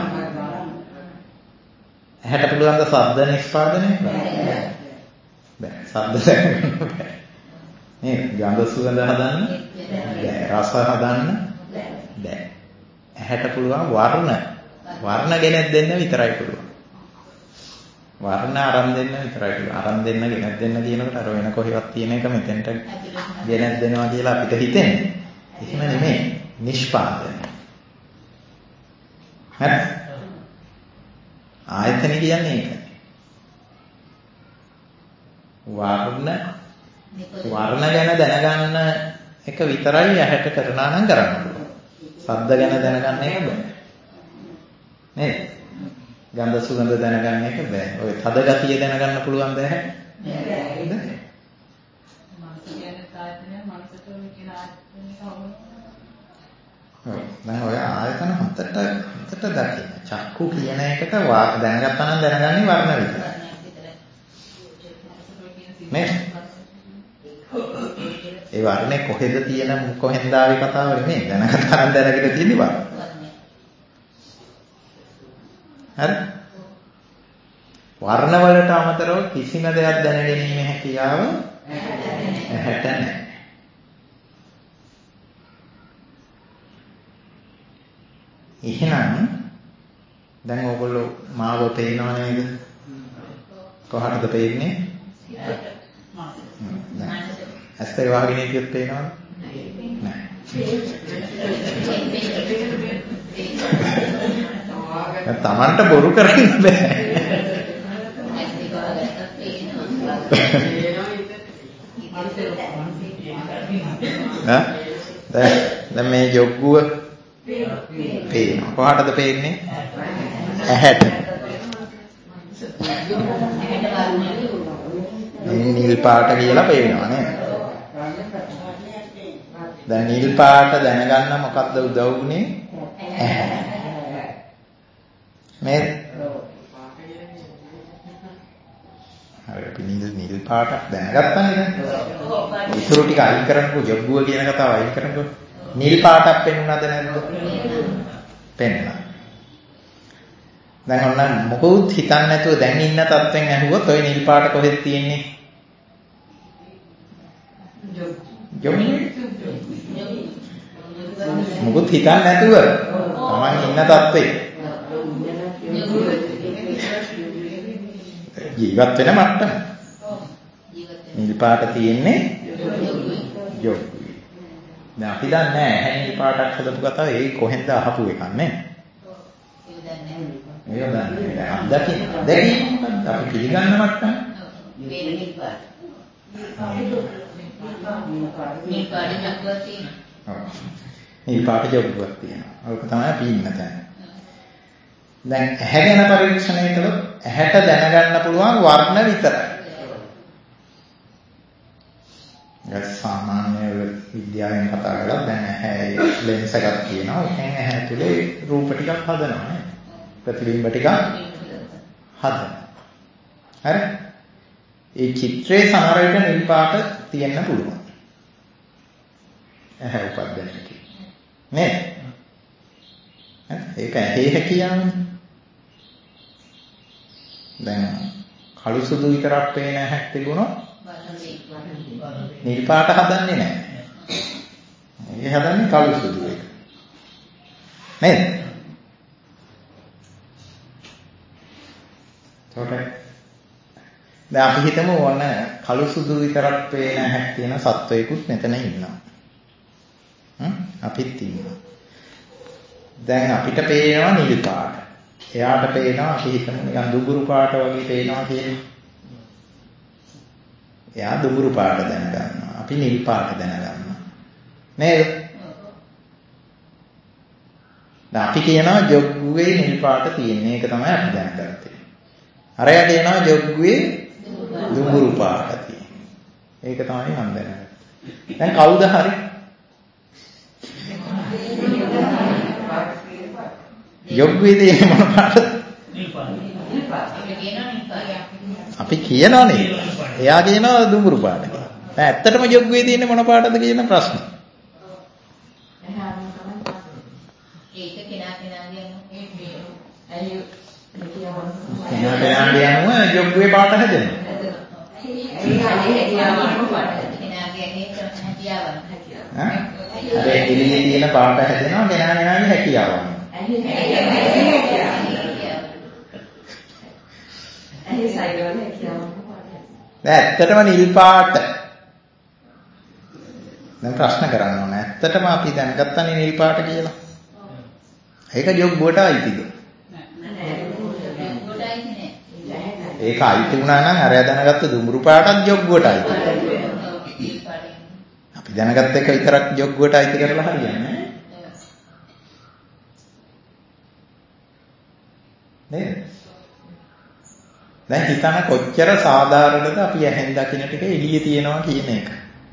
ඇහැට පුළුවන් ද ශබ්ද නිෂ්පාදනය කරන්න? බෑ. ශබ්ද දැනගන්න බෑ. නේද? ගන්ධ සුවඳ හදන්න බෑ. රස හදන්න බෑ. ඇහැට පුළුවන් වර්ණ. වර්ණ ගෙනත් දෙන්න විතරයි පුළුවන්. වර්ණ අරන් දෙන්න විතරයි පුළුවන්. අරන් දෙන්න ගෙනත් දෙන්න කියනකොට අර වෙන කොහෙවත් තියෙන එක මෙතෙන්ට ගෙනත් දෙනවා කියලා අපිට හිතෙන්නේ. එහෙම නෙමෙයි. නිෂ්පාදනය. හරි. ආයතන කියන්නේ ඒකයි. වර්ණ වර්ණ ගැන දැනගන්න එක විතරයි ඇහැට කරනා නම් කරන්න පුළුවන්. ශබ්ද ගැන දැනගන්න එක බෑ. නේද? ගන්ධ සුගන්ධ දැනගන්න එක බෑ. ඔය තද ගතිය දැනගන්න පුළුවන් ද ඇහැට? බෑ. දැන් ඔය ආයතන හතට හතට දකින්න. චක්කු කියන එකට දැනගත්තා නම් දැනගන්නේ වර්ණ විතරයි. නේ? ඒ වර්ණේ කොහෙද තියෙන කොහෙන්ද ආවේ කතාව නෙමෙයි. දැනගත්තා නම් දැනගෙන තියෙන්නේ වර්ණ. හරි? වර්ණ වලට අමතරව කිසිම දෙයක් දැනගැනීමේ හැකියාව ඇහැට නැහැ. එහෙනම් දැන් ඕගොල්ලෝ මාව පේනව නේද? කොහටද පේන්නේ? ඇස්තේ වහගෙන ඉතිත් පේනවද? නැහැ. තමන්ට බොරු කරන්න බෑ. දැන් මේ යොග්ගුව පේනවා. කොහටද පේන්නේ? ඇහැට. නිල් පාට කියලා පේනවා නේද? දැන් නිල් පාට දැනගන්න මොකක්ද උදව් වුනේ? ඇහැ. නේද? පාටක් දැනගත්තනේ දැන්. ඉතුරු ටික අයින් කරන්නකෝ ජොග්ගුව කියන කතාව අයින් කරන්නකෝ. නිල් පාටක් පෙන්වන්නද නැද්ද? පෙන්වනවා. දැන් ඔන්න මොකොත් හිතන්නේ නැතුව දැන් ඉන්න තත්ත්වෙන් ඇහුවොත් ඔය නිල් පාට කොහෙද තියෙන්නේ? ජොග්ගුවේ. මොකොත් හිතන්නේ නැතුව තමන් ඉන්න තත්ත්වේ ජීවත් වෙන මට්ටම. නිල් පාට තියෙන්නේ ජොග්ගුවේ. දැන් අපි දන්නේ නැහැ නිල් පාටක් හදපු කතාව ඒ කොහෙන්ද අහපු එකක් නේ. ඒක දන්නේ නැහැ. අත්දැකීම. අත්දැකීම මොකක්ද? අපි පිළිගන්න මට්ටම. නිල් පාට. නිල් පාට ජොග්ගුවක් තියෙනවා. ඔව්. නිල් පාට ජොග්ගුවක් තියෙනවා. ඒක තමයි අපි ඉන්න තැන. දැන් ඇහැ ගැන පරීක්ෂණය කළොත් ඇහැට දැනගන්න පුළුවන් වර්ණ විතරයි. ඒක සාමාන්‍ය විද්‍යාවෙන් කතා කරලා දැන් ඇහැ ලෙන්ස් එකක් තියෙනවා. ඒකෙන් ඇහැ ඇතුලේ රූප ටිකක් හදනවා නේ. ප්‍රතිබිම්බ ටිකක් හදනවා. හරි? ඒ චිත්‍රයේ සමහර විට නිල් පාට තියෙන්න පුළුවන්. ඇහැ උපදින්න කි. නේද? ඒක ඇහි හැකියාවනේ. දැන් කළු සුදු විතරක් පේන ඇහැක් තිබුණොත් නිල් පාට හදන්නේ නැහැ. ඒ හදන්නේ කළු සුදු එක. නේද? ඒකට දැන් අපි හිතමු ඕන කළු සුදු විතරක් පේන ඇහැක් තියෙන සත්වයකුත් මෙතන ඉන්නවා. හ්ම් අපිත් ඉන්නවා. දැන් අපිට පේනවා නිල් පාට. එයාට පේනවා අපි හිතමු නිකන් දුඹුරු පාට වගේ පේනවා කියලා. එයා දුඹුරු පාට දැනගන්නවා. අපි නිල් පාට දැනගන්නවා. නේද? දැන් අපි කියනවා ජොග්ගුවේ නිල් පාට තියෙන. ඒක තමයි අපි දැනගත්තේ. අරයා කියනවා ජොග්ගුවේ දුඹුරු පාට තියෙන. ඒක තමයි මම දැනගත්තේ. දැන් කවුද හරි? ජොග්ගුවේ තියෙන මොන පාටද? නිල් පාට. නිල් පාට. අපි කියනවා නේ. එයා කියනවා දුඹුරු පාට කියලා. දැන් ඇත්තටම ජොග්ගුවේ තියෙන මොන පාටද කියන ප්‍රශ්නේ. ඒක කෙනා කෙනාගේ ඇයි කෙනා කෙනාගේ අනුව ජොග්ගුවේ පාට හැදෙනවා. හරි එළියේ තියෙන පාට හැදෙනවා කෙනා කෙනාගේ හැකියාව. දැන් ඇත්තටම නිල් පාට. දැන් ප්‍රශ්න කරන්න ඕනේ. ඇත්තටම අපි දැනගත්තනේ නිල් පාට කියලා. ඒක ජොග්ගුවට අයිතිද? ඒක අයිති වුණා නම් අරයා දැනගත්ත දුඹුරු පාටත් ජොග්ගුවට අයිතිද? අපි දැනගත්ත එක විතරක් ජොග්ගුවට අයිති කරලා හරියන්නේ නැහැ. නේද? දැන් හිතන කොච්චර සාධාරණද අපි ඇහෙන් දකින්න ටික එළියේ තියෙනවා කියන එක.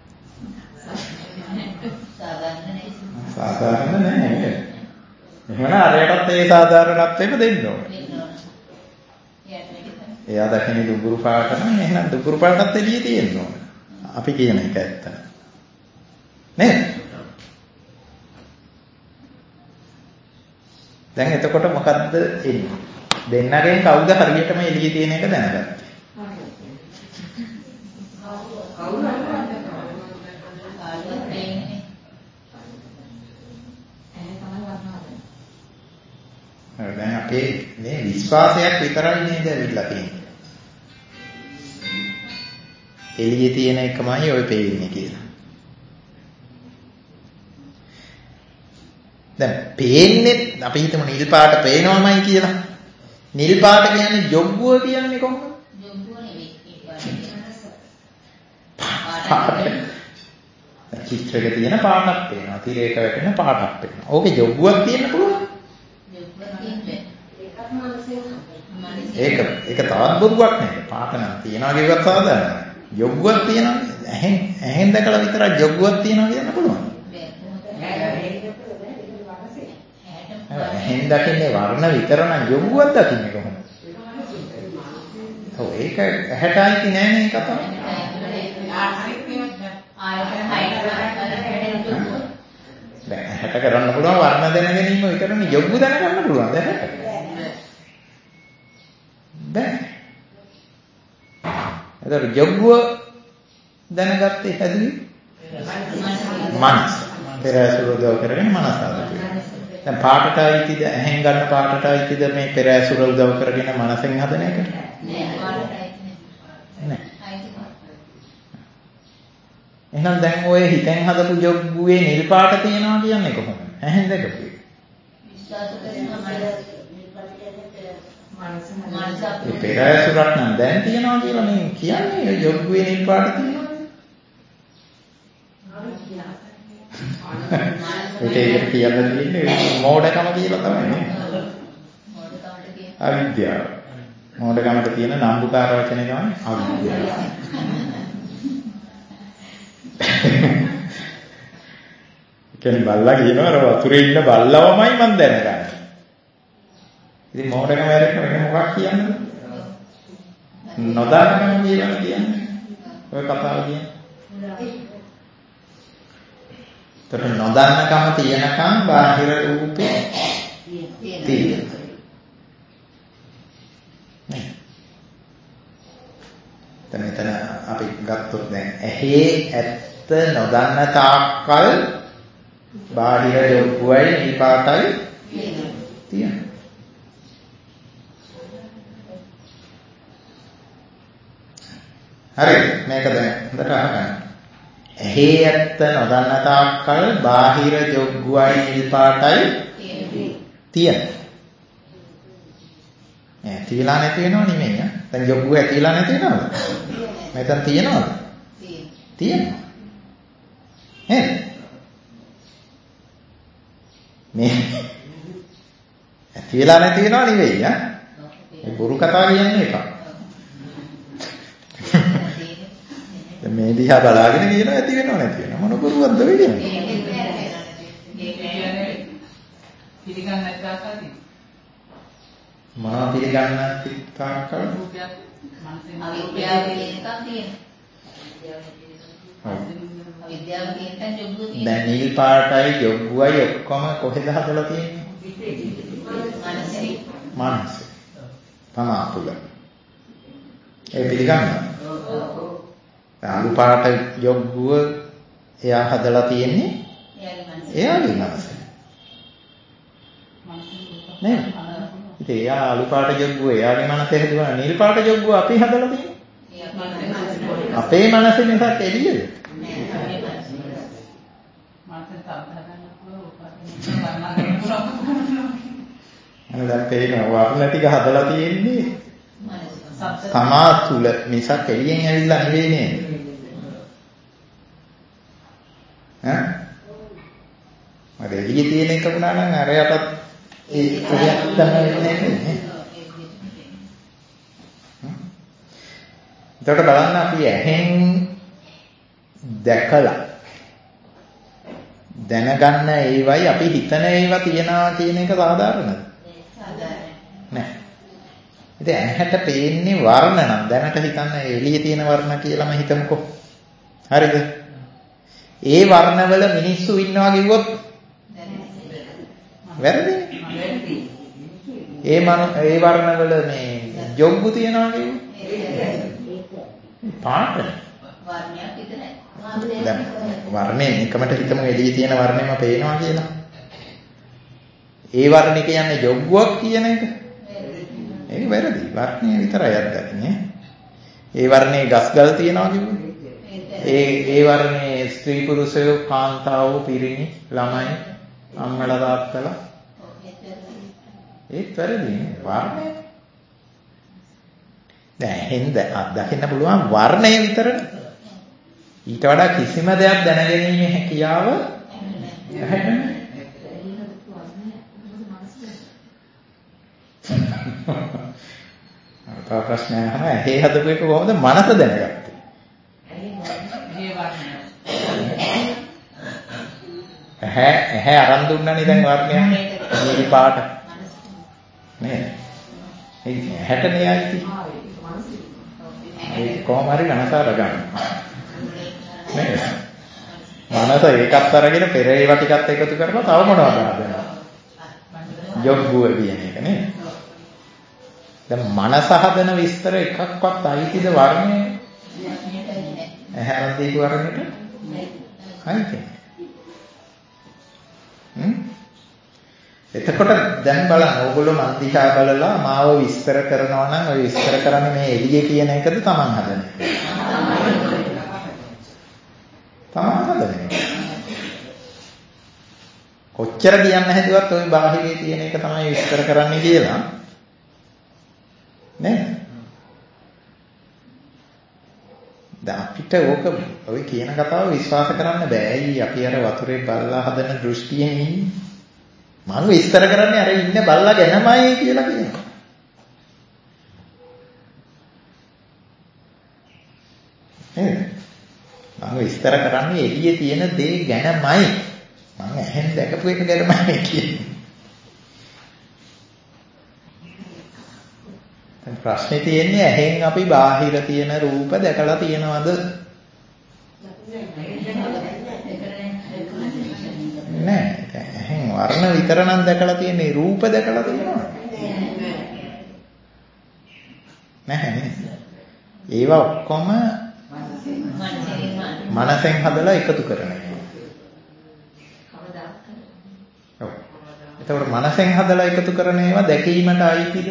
සාධාරණ නෑ. සාධාරණ නෑ. එහෙනම් අරයටත් ඒ සාධාරණත්වෙම දෙන්න ඕනේ. එයා දකින්නේ දුඹුරු පාට නම් එහෙනම් දුඹුරු පාටත් එළියේ තියෙන්න ඕනේ. අපි කියන එක ඇත්ත. නේද? දැන් එතකොට මොකද්ද එන්නේ? දෙන්නගෙන් කවුද හරියටම එළියේ තියෙන එක දැනගත්තේ? දැන් අපේ මේ විශ්වාසයක් විතරයි නේද ඇවිල්ලා තියෙන්නේ. එළියේ තියෙන එකමයි ඔය පේන්නේ කියලා. දැන් පේන්නේ අපි හිතමු නිල් පාට පේනවමයි කියලා. නිල් පාට කියන්නේ ජොග්ගුව කියන්නේ කොහොමද? ජොග්ගුව නෙවෙයි නිල් පාට. චිත්‍රයක තියෙන පාටක් පේනවා. තිරයක වැටෙන පාටක් පේනවා. ඕකේ ජොග්ගුවක් තියෙන්න පුළුවන්. ජොග්ගුවක් තියෙන්නේ. ඒක ඒක තවත් බොරුවක් නේද? පාට නම් තියනවා කියවත් සාධාරණයි. ජොග්ගුවක් තියෙනවා. ඇහෙන් ඇහෙන් දැකලා විතරක් ජොග්ගුවක් තියෙනවා කියන්න පුළුවන්. ඇහෙන් දකින්නේ වර්ණ විතර නම් ජොග්ගුවක් දකින්නේ කොහොමද? ඔව් ඒක ඇහැට අයිති නෑ නේ කතාව. දැන් ඇහැට කරන්න පුළුවන් වර්ණ දැන ගැනීම විතරනේ යොග්ගු දැන ගන්න පුළුවන් දැන් ඇහැට. බෑ. ඒතර යොග්ගුව දැනගත්තේ හැදුවේ මනස. පෙරෑසුර උදව් කරගෙන මනස ආදතුයි. දැන් පාටට අයිතිද ඇහෙන් ගන්න පාටට අයිතිද මේ පෙරෑසුර උදව් කරගෙන මනසෙන් හදන එක? නෑ පාටට අයිති නෑ. එහෙනම් දැන් ඔය හිතෙන් හදපු යොග්ගුවේ නිල් පාට තියනවා කියන්නේ කොහොමද? ඇහෙන් දැකපු. විශ්වාස කරනවා මනස ඒ පෙරෑසුරක් නම් දැන් තියනවා කියලා නේ කියන්නේ යොග්ගුවේ නිල් පාට තියනවා. ඒකට කියන්න දෙන්නේ මෝඩකම කියලා තමයි නේ. මෝඩකමට කියන අවිද්‍යාව. මෝඩකමට කියන නම්බුකාර වචනේ තමයි අවිද්‍යාව. කියන්නේ බල්ලා කියනවා අර වතුරේ ඉන්න බල්ලවමයි මම දැනගන්නේ. ඉතින් මෝඩකම වැඩක් වෙන මොකක් කියන්නද? නොදන්නකම කියලා කියන්නේ. ඔය කතාව කියන්නේ. තර නොදන්නකම තියනකම් බාහිර රූපේ තියෙනවා. නේ. දැන් එතන අපි ගත්තොත් දැන් ඇහි ඇත්ත නොදන්න තාක්කල් බාහිර යොග්ගුවයි නිපාතයි තියෙනවා. හරි මේක දැන් හොඳට අහගන්න. ඇහි ඇත්ත නොදන්න තාක්කල් බාහිර යොග්ගුවයි නිපාතයි තියෙනවා. ඈ තියලා නැති වෙනව නෙමෙයි ඈ. දැන් යොග්ගුව ඇතිලා නැති වෙනවද? මෙතන තියෙනවද? තියෙනවා. නේද? මේ ඇතිලා නැති වෙනව නෙවෙයි ඈ. මේ බොරු කතා කියන්නේ එක. දැන් මේ දිහා බලාගෙන කියනවා ඇති වෙනව නැති වෙනව මොන බොරුවක්ද වෙ කියන්නේ? පිළිගන්න නැත්නම් මා පිළිගන්න තාක්කල් රූපයක් මනසෙන් අවිද්‍යාව කියන එකක් තියෙනවා. අවිද්‍යාව කියන තැන යොග්ගුව තියෙනවා. දැන් නිල් පාටයි යොග්ගුවයි ඔක්කොම කොහෙද හදලා තියෙන්නේ? මනසේ. මනසේ. තමා තුල. ඒ පිළිගන්න. අලු පාට යොග්ගුව එයා හදලා තියෙන්නේ එයාගේ මනසේ. නේද? ඉතින් එයා අලු පාට යොග්ගුව එයාගේ මනසේ හදුවා නිල් පාට යොග්ගුව අපි හදලා තියෙන්නේ. අපේ මනසේ මිසක් එළියද? අනේ දැන් පේනවා වර්ණ ටික හදලා තියෙන්නේ තමා තුල මිසක් එළියෙන් ඇවිල්ලා නෙවෙයි නේද? ඈ? මට එළියේ තියෙන එක වුණා නම් අරයටත් ඒ දෙයක් තමයි වෙන්නේ. එතකොට බලන්න අපි ඇහෙන් දැකලා දැනගන්න ඒවයි අපි හිතන ඒවා තියනවා කියන එක සාධාරණද? සාධාරණ නෑ. ඉතින් ඇහැට පේන්නේ වර්ණ නම් දැනට හිතන්න එළියේ තියෙන වර්ණ කියලාම හිතමුකෝ. හරිද? ඒ වර්ණවල මිනිස්සු ඉන්නවා කිව්වොත් වැරදිනේ. ඒ මන ඒ වර්ණවල මේ යොග්ගු තියනවා කියන්නේ පාට වර්ණයක් විතරයි. දැන් වර්ණේ එකමට හිතමු එළියේ තියෙන වර්ණෙම පේනවා කියලා. ඒ වර්ණේ කියන්නේ යොග්ගුවක් කියන එක. ඒක වැරදි. වර්ණේ විතරයි අත්දකින්නේ. ඒ වර්ණේ ගස්ගල් තියනවා කිව්වොත් ඒ ඒ වර්ණේ ස්ත්‍රී පුරුෂයෝ කාන්තාවෝ පිරිමි ළමයි අම්මලා තාත්තලා ඒත් වැරදි වර්ණය. දැන් හින්ද අත්දකින්න පුළුවන් වර්ණය විතරනේ. ඊට වඩා කිසිම දෙයක් දැනගැනීමේ හැකියාව නැහැ. තව ප්‍රශ්නයක් අහනවා. ඇහි හදපු එක කොහොමද මනස දැනගත්තේ? ඇහැ ඇහැ අරන් දුන්නානේ දැන් වර්ණයක්. නිල් පාට. නේද? ඒ ඇහැට නේ ආйти. ඒක කොහොම හරි කනසාර ගන්න. නේද? මනස ඒකත් අරගෙන පෙර ඒවා ටිකත් එකතු කරලා තව මොනවද හදනවා? යොග්ගුව කියන එක නේද? දැන් මනස හදන විස්තර එකක්වත් අයිතිද වර්ණය? ඇහැරන් දීපු වර්ණයට? අයිති. හ්ම්? එතකොට දැන් බලන්න ඕගොල්ලෝ මන් දිහා බලලා මාව විස්තර කරනවා නම් ඔය විස්තර කරන්නේ මේ එළියේ කියන එකද Taman හදන එක? Taman හදන එක. කොච්චර කියන්න හැදුවත් ওই බාහිරේ තියෙන එක තමයි විස්තර කරන්නේ කියලා නේද? දැන් අපිට ඕක ඔය කියන කතාව විශ්වාස කරන්න බෑයි අපි අර වතුරේ බල්ලා හදන දෘෂ්ටියෙන් ඉන්නේ. මම විස්තර කරන්නේ අර ඉන්න බල්ලා ගැනමයි කියලා කියනවා. නේද? මම විස්තර කරන්නේ එළියේ තියෙන දේ ගැනමයි. මම ඇහෙන් දැකපු එක ගැනමයි කියන්නේ. දැන් ප්‍රශ්නේ තියෙන්නේ ඇහෙන් අපි බාහිර තියෙන රූප දැකලා තියෙනවද? නෑ. ඇහෙන් වර්ණ විතර නම් දැකලා තියෙන්නේ රූප දැකලා තියෙනවද? නැහැ නේද? ඒවා ඔක්කොම මනසෙන් හදලා එකතු කරන එක. ඔව්. ඒතකොට මනසෙන් හදලා එකතු කරන ඒවා දැකීමට අයිතිද?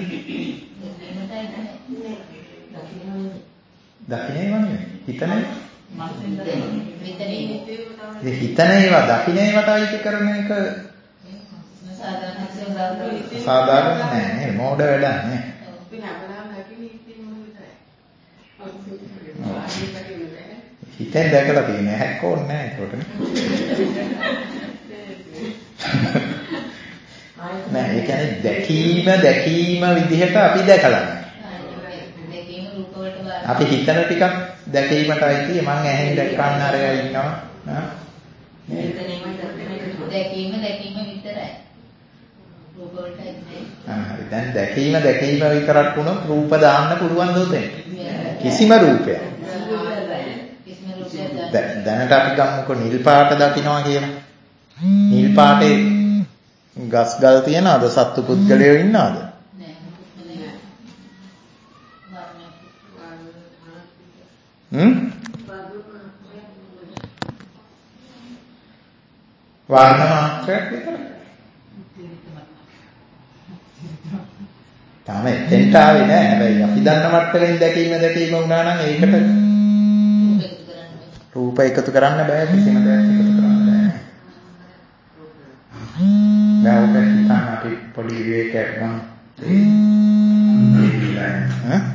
දකින්නේ නෙවෙයි. හිතන්නේ. ඒ හිතන ඒවා දකින්න ඒවාට අයිති කරන එක සාධාරණ නෑ නේද? මෝඩ වැඩක් නේ. හිතෙන් දැකලා තියෙන හැක් ඕනේ නෑ ඒකට නේ. නෑ ඒ කියන්නේ දැකීම දැකීම විදිහට අපි දැකලා නෑ. අපි හිතන ටිකක් දැකීමට අයිති. මං ඇහෙන් දැක්කන්න අරයා ඉන්නවා. නා. දැකීම දැකීම විතරයි. රූප වලට නෑ. හරි. දැන් දැකීම දැකීම විතරක් වුණොත් රූප දාන්න පුළුවන් දොතෙන්. කිසිම රූපයක්. දැනට අපි ගමුකෝ නිල් පාට දකින්නවා කියලා. නිල් පාටේ ගස් ගල් තියනවද? සත්තු පුද්ගලයෝ ඉන්නවද? හ්ම්? වර්ණ මාත්‍රයක් විතරයි. තාම එතෙන්ට ආවේ නෑ. හැබැයි අපි දන්න මට්ටමින් දැකීම දැකීම වුණා නම් ඒකට රූප එකතු කරන්න බෑ. කිසිම දෙයක් එකතු කරන්න බෑ. දැන් ඔක හිතන්න අපි පොඩි විවේකයක් ගමු. හ්ම්.